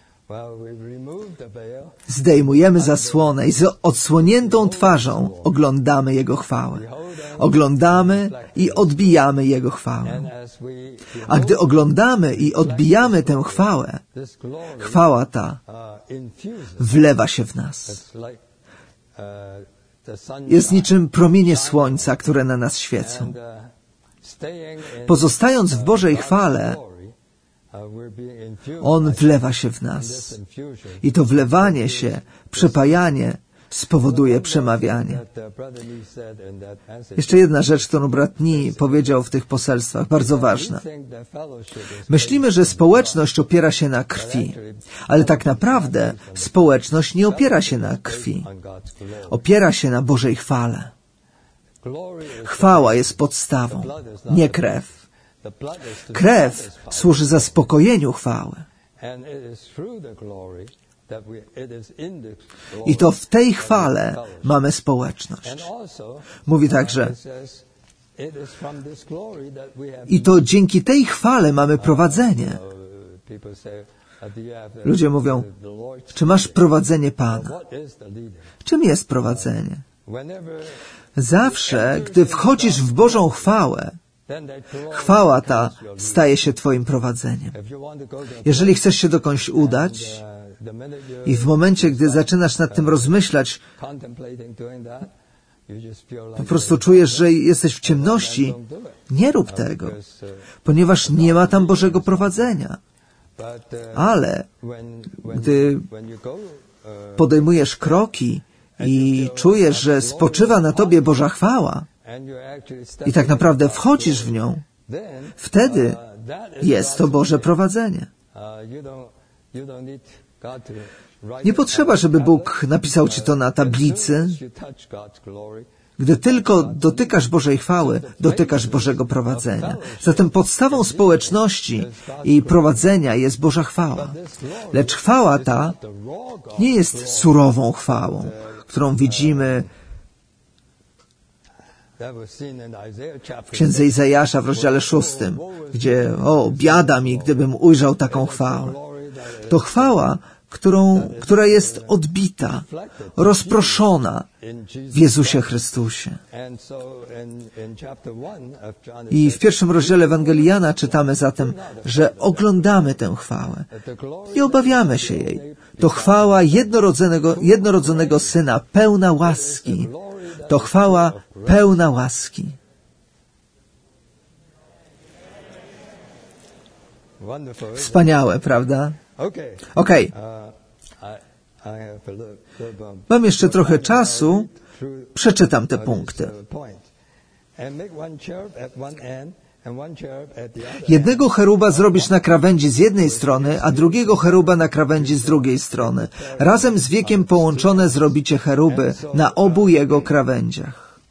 Zdejmujemy zasłonę i z odsłoniętą twarzą oglądamy Jego chwałę. Oglądamy i odbijamy Jego chwałę. A gdy oglądamy i odbijamy tę chwałę, chwała ta wlewa się w nas. Jest niczym promienie słońca, które na nas świecą. Pozostając w Bożej chwale, On wlewa się w nas. I to wlewanie się, przepajanie spowoduje przemawianie. Jeszcze jedna rzecz, którą brat Nee powiedział w tych poselstwach, bardzo ważna. Myślimy, że społeczność opiera się na krwi, ale tak naprawdę społeczność nie opiera się na krwi. Opiera się na Bożej chwale. Chwała jest podstawą, nie krew. Krew służy zaspokojeniu chwały. I to w tej chwale mamy społeczność. Mówi także, i to dzięki tej chwale mamy prowadzenie. Ludzie mówią, czy masz prowadzenie Pana? Czym jest prowadzenie? Zawsze, gdy wchodzisz w Bożą chwałę, chwała ta staje się Twoim prowadzeniem. Jeżeli chcesz się dokądś udać i w momencie, gdy zaczynasz nad tym rozmyślać, po prostu czujesz, że jesteś w ciemności, nie rób tego, ponieważ nie ma tam Bożego prowadzenia. Ale gdy podejmujesz kroki i czujesz, że spoczywa na Tobie Boża chwała i tak naprawdę wchodzisz w nią, wtedy jest to Boże prowadzenie. Nie potrzeba, żeby Bóg napisał Ci to na tablicy. Gdy tylko dotykasz Bożej chwały, dotykasz Bożego prowadzenia. Zatem podstawą społeczności i prowadzenia jest Boża chwała. Lecz chwała ta nie jest surową chwałą, którą widzimy w księdze Izajasza w rozdziale szóstym, gdzie, o, biada mi, gdybym ujrzał taką chwałę. To chwała, którą, która jest odbita, rozproszona w Jezusie Chrystusie. I w pierwszym rozdziale Ewangelii Jana czytamy zatem, że oglądamy tę chwałę. Nie obawiamy się jej. To chwała jednorodzonego, jednorodzonego Syna, pełna łaski. To chwała pełna łaski. Wspaniałe, prawda? Okej. Mam jeszcze trochę czasu. Przeczytam te punkty. Jednego cheruba zrobisz na krawędzi z jednej strony, a drugiego cheruba na krawędzi z drugiej strony. Razem z wiekiem połączone zrobicie cheruby na obu jego krawędziach.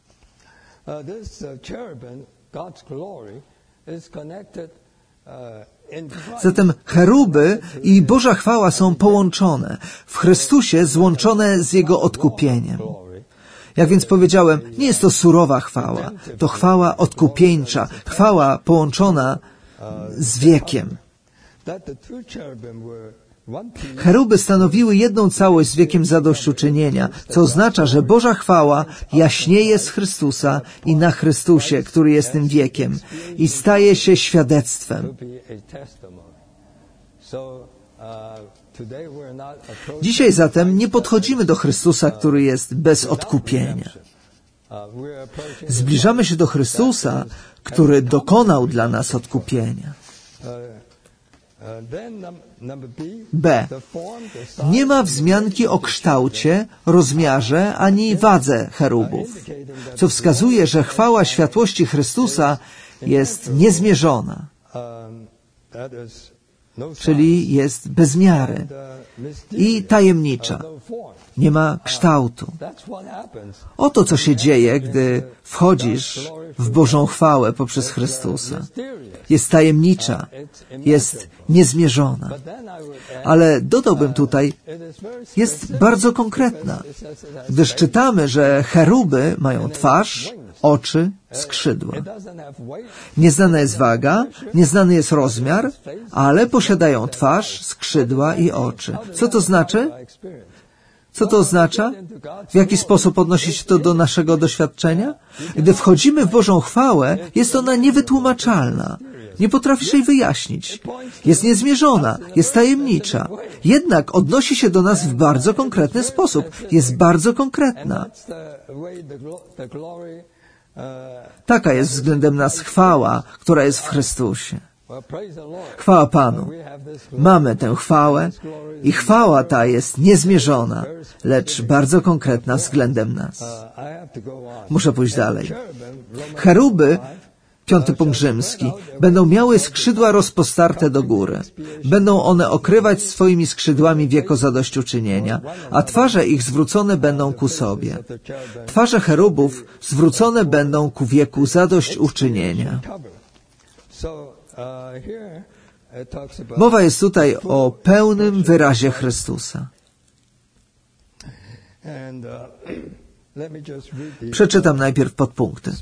Zatem cheruby i Boża chwała są połączone, w Chrystusie złączone z Jego odkupieniem. Jak więc powiedziałem, nie jest to surowa chwała, to chwała odkupieńcza, chwała połączona z wiekiem. Cheruby stanowiły jedną całość z wiekiem zadośćuczynienia, co oznacza, że Boża chwała jaśnieje z Chrystusa i na Chrystusie, który jest tym wiekiem i staje się świadectwem. Dzisiaj zatem nie podchodzimy do Chrystusa, który jest bez odkupienia. Zbliżamy się do Chrystusa, który dokonał dla nas odkupienia. B. Nie ma wzmianki o kształcie, rozmiarze ani wadze cherubów, co wskazuje, że chwała światłości Chrystusa jest niezmierzona, czyli jest bez miary i tajemnicza. Nie ma kształtu. Oto co się dzieje, gdy wchodzisz w Bożą chwałę poprzez Chrystusa. Jest tajemnicza, jest niezmierzona. Ale dodałbym tutaj, jest bardzo konkretna, gdyż czytamy, że cheruby mają twarz, oczy, skrzydła. Nieznana jest waga, nieznany jest rozmiar, ale posiadają twarz, skrzydła i oczy. Co to znaczy? Co to oznacza? W jaki sposób odnosi się to do naszego doświadczenia? Gdy wchodzimy w Bożą chwałę, jest ona niewytłumaczalna. Nie potrafisz jej wyjaśnić. Jest niezmierzona, jest tajemnicza. Jednak odnosi się do nas w bardzo konkretny sposób. Jest bardzo konkretna. Taka jest względem nas chwała, która jest w Chrystusie. Chwała Panu. Mamy tę chwałę i chwała ta jest niezmierzona, lecz bardzo konkretna względem nas. Muszę pójść dalej. Cheruby, piąty punkt rzymski, będą miały skrzydła rozpostarte do góry. Będą one okrywać swoimi skrzydłami wieko zadośćuczynienia, a twarze ich zwrócone będą ku sobie. Twarze cherubów zwrócone będą ku wieku zadośćuczynienia. Mowa jest tutaj o pełnym wyrazie Chrystusa. Przeczytam najpierw podpunkty.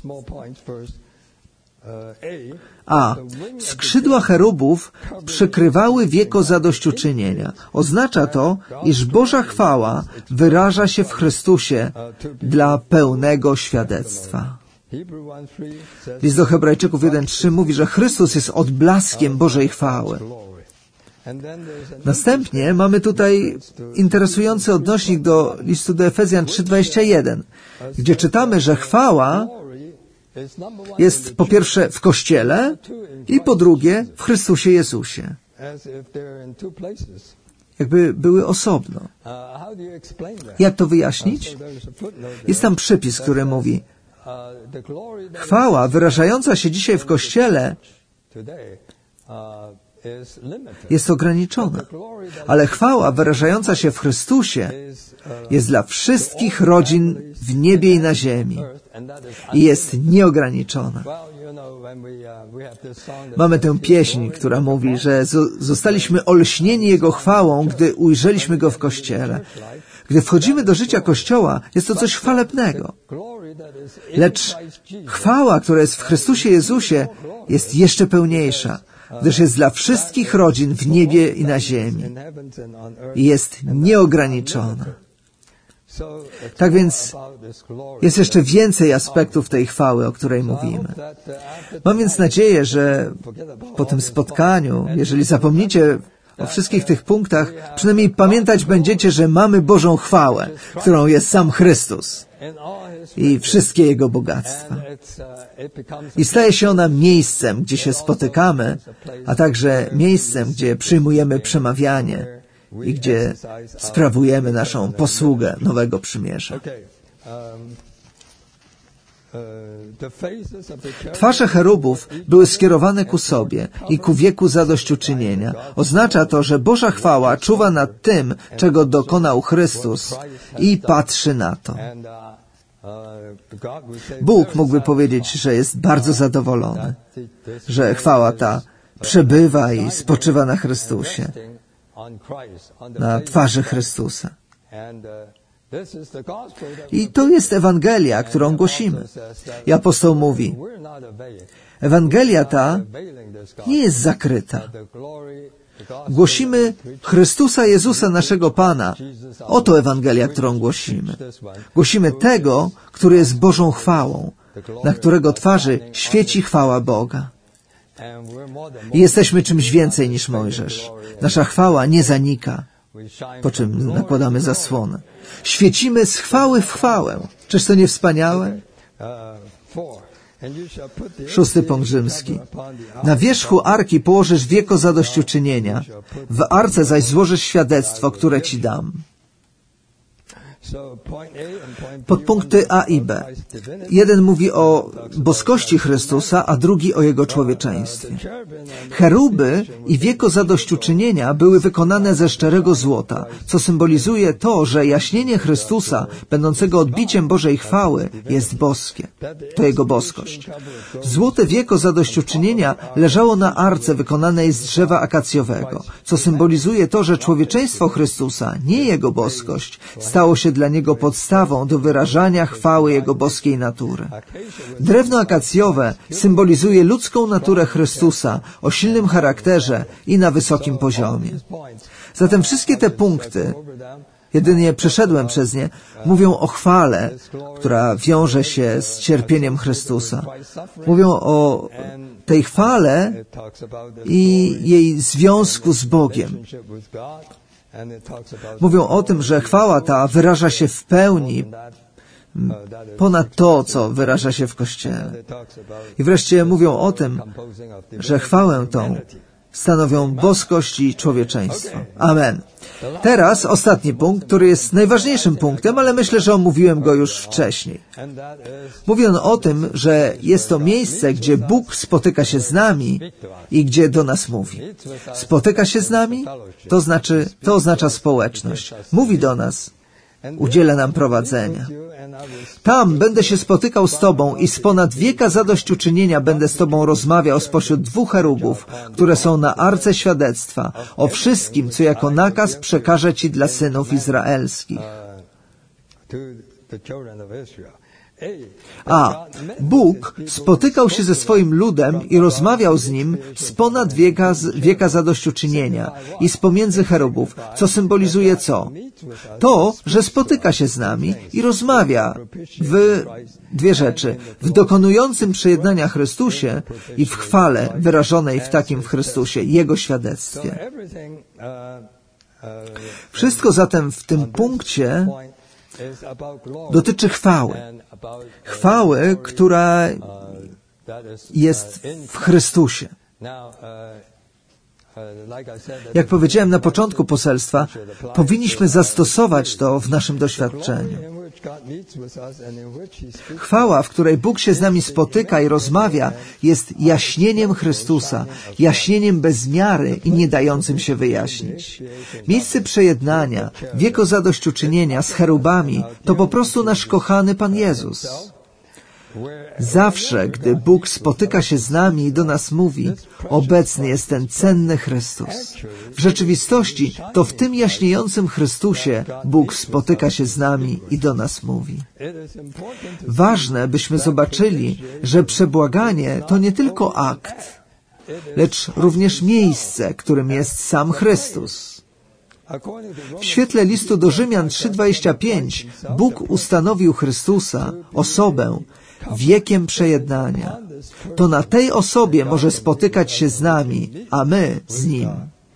A. Skrzydła cherubów przykrywały wieko zadośćuczynienia. Oznacza to, iż Boża chwała wyraża się w Chrystusie dla pełnego świadectwa. List do Hebrajczyków jeden trzy mówi, że Chrystus jest odblaskiem Bożej chwały. Następnie mamy tutaj interesujący odnośnik do listu do Efezjan trzy dwadzieścia jeden, gdzie czytamy, że chwała jest po pierwsze w Kościele i po drugie w Chrystusie Jezusie. Jakby były osobno. Jak to wyjaśnić? Jest tam przypis, który mówi: chwała wyrażająca się dzisiaj w Kościele jest ograniczona, ale chwała wyrażająca się w Chrystusie jest dla wszystkich rodzin w niebie i na ziemi i jest nieograniczona. Mamy tę pieśń, która mówi, że zostaliśmy olśnieni Jego chwałą, gdy ujrzeliśmy Go w Kościele. Gdy wchodzimy do życia Kościoła, jest to coś chwalebnego. Lecz chwała, która jest w Chrystusie Jezusie, jest jeszcze pełniejsza, gdyż jest dla wszystkich rodzin w niebie i na ziemi i jest nieograniczona. Tak więc jest jeszcze więcej aspektów tej chwały, o której mówimy. Mam więc nadzieję, że po tym spotkaniu, jeżeli zapomnicie o wszystkich tych punktach, przynajmniej pamiętać będziecie, że mamy Bożą chwałę, którą jest sam Chrystus i wszystkie Jego bogactwa. I staje się ona miejscem, gdzie się spotykamy, a także miejscem, gdzie przyjmujemy przemawianie i gdzie sprawujemy naszą posługę Nowego Przymierza. Twarze cherubów były skierowane ku sobie i ku wieku zadośćuczynienia. Oznacza to, że Boża chwała czuwa nad tym, czego dokonał Chrystus i patrzy na to. Bóg mógłby powiedzieć, że jest bardzo zadowolony, że chwała ta przebywa i spoczywa na Chrystusie, na twarzy Chrystusa. I to jest Ewangelia, którą głosimy. I apostoł mówi, Ewangelia ta nie jest zakryta. Głosimy Chrystusa Jezusa, naszego Pana. Oto Ewangelia, którą głosimy. Głosimy tego, który jest Bożą chwałą, na którego twarzy świeci chwała Boga. I jesteśmy czymś więcej niż Mojżesz. Nasza chwała nie zanika, po czym nakładamy zasłonę. Świecimy z chwały w chwałę. Czyż to nie wspaniałe? Szósty punkt rzymski. Na wierzchu arki położysz wieko zadośćuczynienia, w arce zaś złożysz świadectwo, które Ci dam. Podpunkty A i B. Jeden mówi o boskości Chrystusa, a drugi o Jego człowieczeństwie. Cheruby i wieko zadośćuczynienia były wykonane ze szczerego złota, co symbolizuje to, że jaśnienie Chrystusa, będącego odbiciem Bożej chwały, jest boskie. To Jego boskość. Złote wieko zadośćuczynienia leżało na arce wykonanej z drzewa akacjowego, co symbolizuje to, że człowieczeństwo Chrystusa, nie Jego boskość, stało się dla Niego podstawą do wyrażania chwały Jego boskiej natury. Drewno akacjowe symbolizuje ludzką naturę Chrystusa o silnym charakterze i na wysokim poziomie. Zatem wszystkie te punkty, jedynie przeszedłem przez nie, mówią o chwale, która wiąże się z cierpieniem Chrystusa. Mówią o tej chwale i jej związku z Bogiem. Mówią o tym, że chwała ta wyraża się w pełni ponad to, co wyraża się w Kościele. I wreszcie mówią o tym, że chwałę tą stanowią boskość i człowieczeństwo. Amen. Teraz ostatni punkt, który jest najważniejszym punktem, ale myślę, że omówiłem go już wcześniej. Mówi on o tym, że jest to miejsce, gdzie Bóg spotyka się z nami i gdzie do nas mówi. Spotyka się z nami, to znaczy, to oznacza społeczność. Mówi do nas, udziela nam prowadzenia. Tam będę się spotykał z Tobą i z ponad wieka zadośćuczynienia będę z Tobą rozmawiał spośród dwóch cherubów, które są na arce świadectwa, o wszystkim, co jako nakaz przekażę Ci dla synów izraelskich. A Bóg spotykał się ze swoim ludem i rozmawiał z nim z ponad wieka, wieka zadośćuczynienia i z pomiędzy cherubów, co symbolizuje co? To, że spotyka się z nami i rozmawia w dwie rzeczy. W dokonującym przejednania Chrystusie i w chwale wyrażonej w takim w Chrystusie, Jego świadectwie. Wszystko zatem w tym punkcie dotyczy chwały. Chwały, która jest w Chrystusie. Jak powiedziałem na początku poselstwa, powinniśmy zastosować to w naszym doświadczeniu. Chwała, w której Bóg się z nami spotyka i rozmawia, jest jaśnieniem Chrystusa, jaśnieniem bez miary i nie dającym się wyjaśnić. Miejsce przejednania, wieko zadośćuczynienia z cherubami to po prostu nasz kochany Pan Jezus. Zawsze, gdy Bóg spotyka się z nami i do nas mówi, obecny jest ten cenny Chrystus. W rzeczywistości to w tym jaśniejącym Chrystusie Bóg spotyka się z nami i do nas mówi. Ważne, byśmy zobaczyli, że przebłaganie to nie tylko akt, lecz również miejsce, którym jest sam Chrystus. W świetle listu do Rzymian trzy dwadzieścia pięć Bóg ustanowił Chrystusa, osobę, wiekiem przejednania. To na tej osobie może spotykać się z nami, a my z Nim.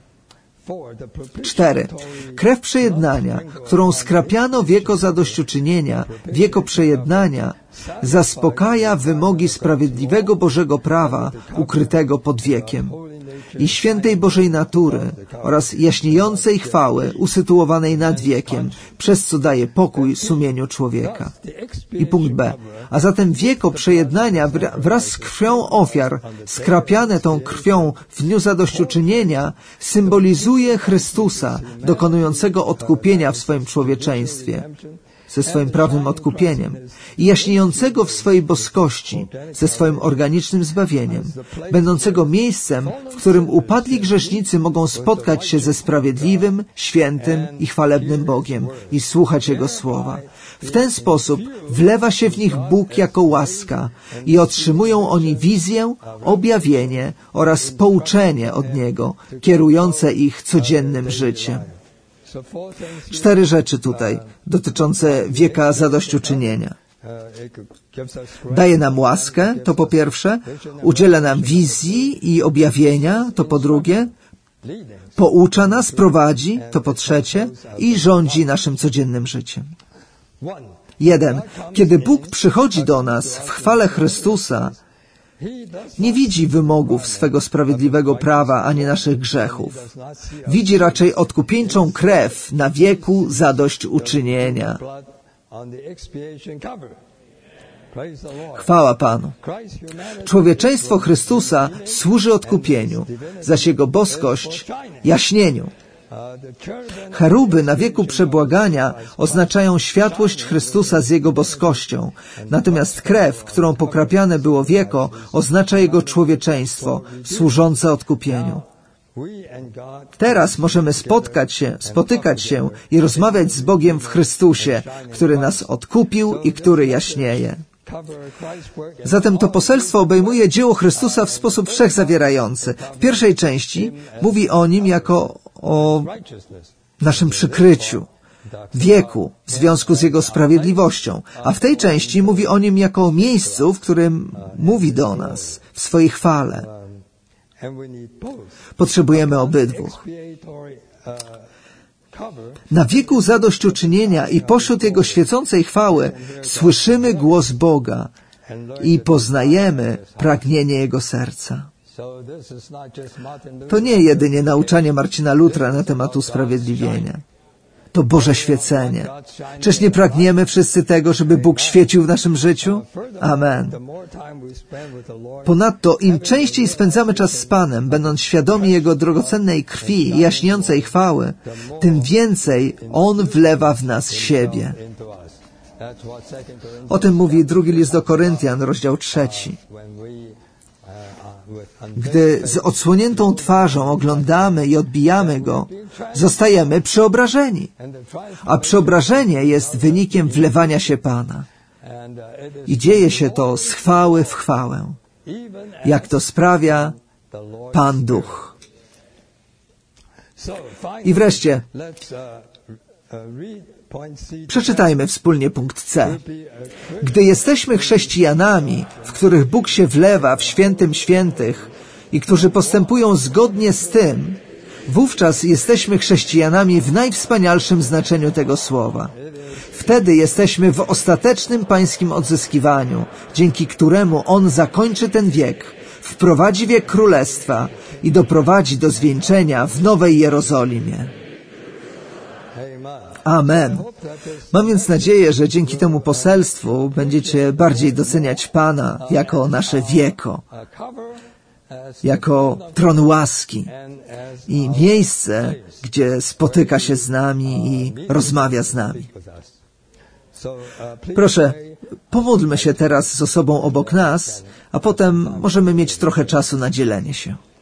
Cztery. Krew przejednania, którą skrapiano wieko zadośćuczynienia, wieko przejednania, zaspokaja wymogi sprawiedliwego Bożego prawa ukrytego pod wiekiem i świętej Bożej natury oraz jaśniejącej chwały usytuowanej nad wiekiem, przez co daje pokój sumieniu człowieka. I punkt B. A zatem wieko przejednania wraz z krwią ofiar, skrapiane tą krwią w dniu zadośćuczynienia, symbolizuje Chrystusa, dokonującego odkupienia w swoim człowieczeństwie, ze swoim prawnym odkupieniem i jaśniejącego w swojej boskości, ze swoim organicznym zbawieniem, będącego miejscem, w którym upadli grzesznicy mogą spotkać się ze sprawiedliwym, świętym i chwalebnym Bogiem i słuchać Jego słowa. W ten sposób wlewa się w nich Bóg jako łaska i otrzymują oni wizję, objawienie oraz pouczenie od Niego, kierujące ich codziennym życiem. Cztery rzeczy tutaj dotyczące wieka zadośćuczynienia. Daje nam łaskę, to po pierwsze, udziela nam wizji i objawienia, to po drugie, poucza nas, prowadzi, to po trzecie, i rządzi naszym codziennym życiem. Jeden. Kiedy Bóg przychodzi do nas w chwale Chrystusa, nie widzi wymogów swego sprawiedliwego prawa ani naszych grzechów. Widzi raczej odkupieńczą krew na wieku zadośćuczynienia. Chwała Panu. Człowieczeństwo Chrystusa służy odkupieniu, zaś Jego boskość jaśnieniu. Cheruby na wieku przebłagania oznaczają światłość Chrystusa z Jego boskością, natomiast krew, którą pokrapiane było wieko, oznacza Jego człowieczeństwo, służące odkupieniu. Teraz możemy spotkać się, spotykać się i rozmawiać z Bogiem w Chrystusie, który nas odkupił i który jaśnieje. Zatem to poselstwo obejmuje dzieło Chrystusa w sposób wszechzawierający. W pierwszej części mówi o Nim jako o naszym przykryciu, wieku w związku z Jego sprawiedliwością, a w tej części mówi o Nim jako o miejscu, w którym mówi do nas w swojej chwale. Potrzebujemy obydwu. Na wiku zadośćuczynienia i pośród Jego świecącej chwały słyszymy głos Boga i poznajemy pragnienie Jego serca. To nie jedynie nauczanie Marcina Lutra na temat usprawiedliwienia. To Boże świecenie. Czyż nie pragniemy wszyscy tego, żeby Bóg świecił w naszym życiu? Amen. Ponadto, im częściej spędzamy czas z Panem, będąc świadomi Jego drogocennej krwi i jaśniejącej chwały, tym więcej On wlewa w nas siebie. O tym mówi drugi list do Koryntian, rozdział trzeci. Gdy z odsłoniętą twarzą oglądamy i odbijamy Go, zostajemy przeobrażeni. A przeobrażenie jest wynikiem wlewania się Pana. I dzieje się to z chwały w chwałę, jak to sprawia Pan Duch. I wreszcie przeczytajmy wspólnie punkt C. Gdy jesteśmy chrześcijanami, w których Bóg się wlewa w świętym świętych i którzy postępują zgodnie z tym, wówczas jesteśmy chrześcijanami w najwspanialszym znaczeniu tego słowa. Wtedy jesteśmy w ostatecznym pańskim odzyskiwaniu, dzięki któremu On zakończy ten wiek, wprowadzi wiek królestwa i doprowadzi do zwieńczenia w Nowej Jerozolimie. Amen. Mam więc nadzieję, że dzięki temu poselstwu będziecie bardziej doceniać Pana jako nasze wieko, jako tron łaski i miejsce, gdzie spotyka się z nami i rozmawia z nami. Proszę, pomódlmy się teraz z osobą obok nas, a potem możemy mieć trochę czasu na dzielenie się.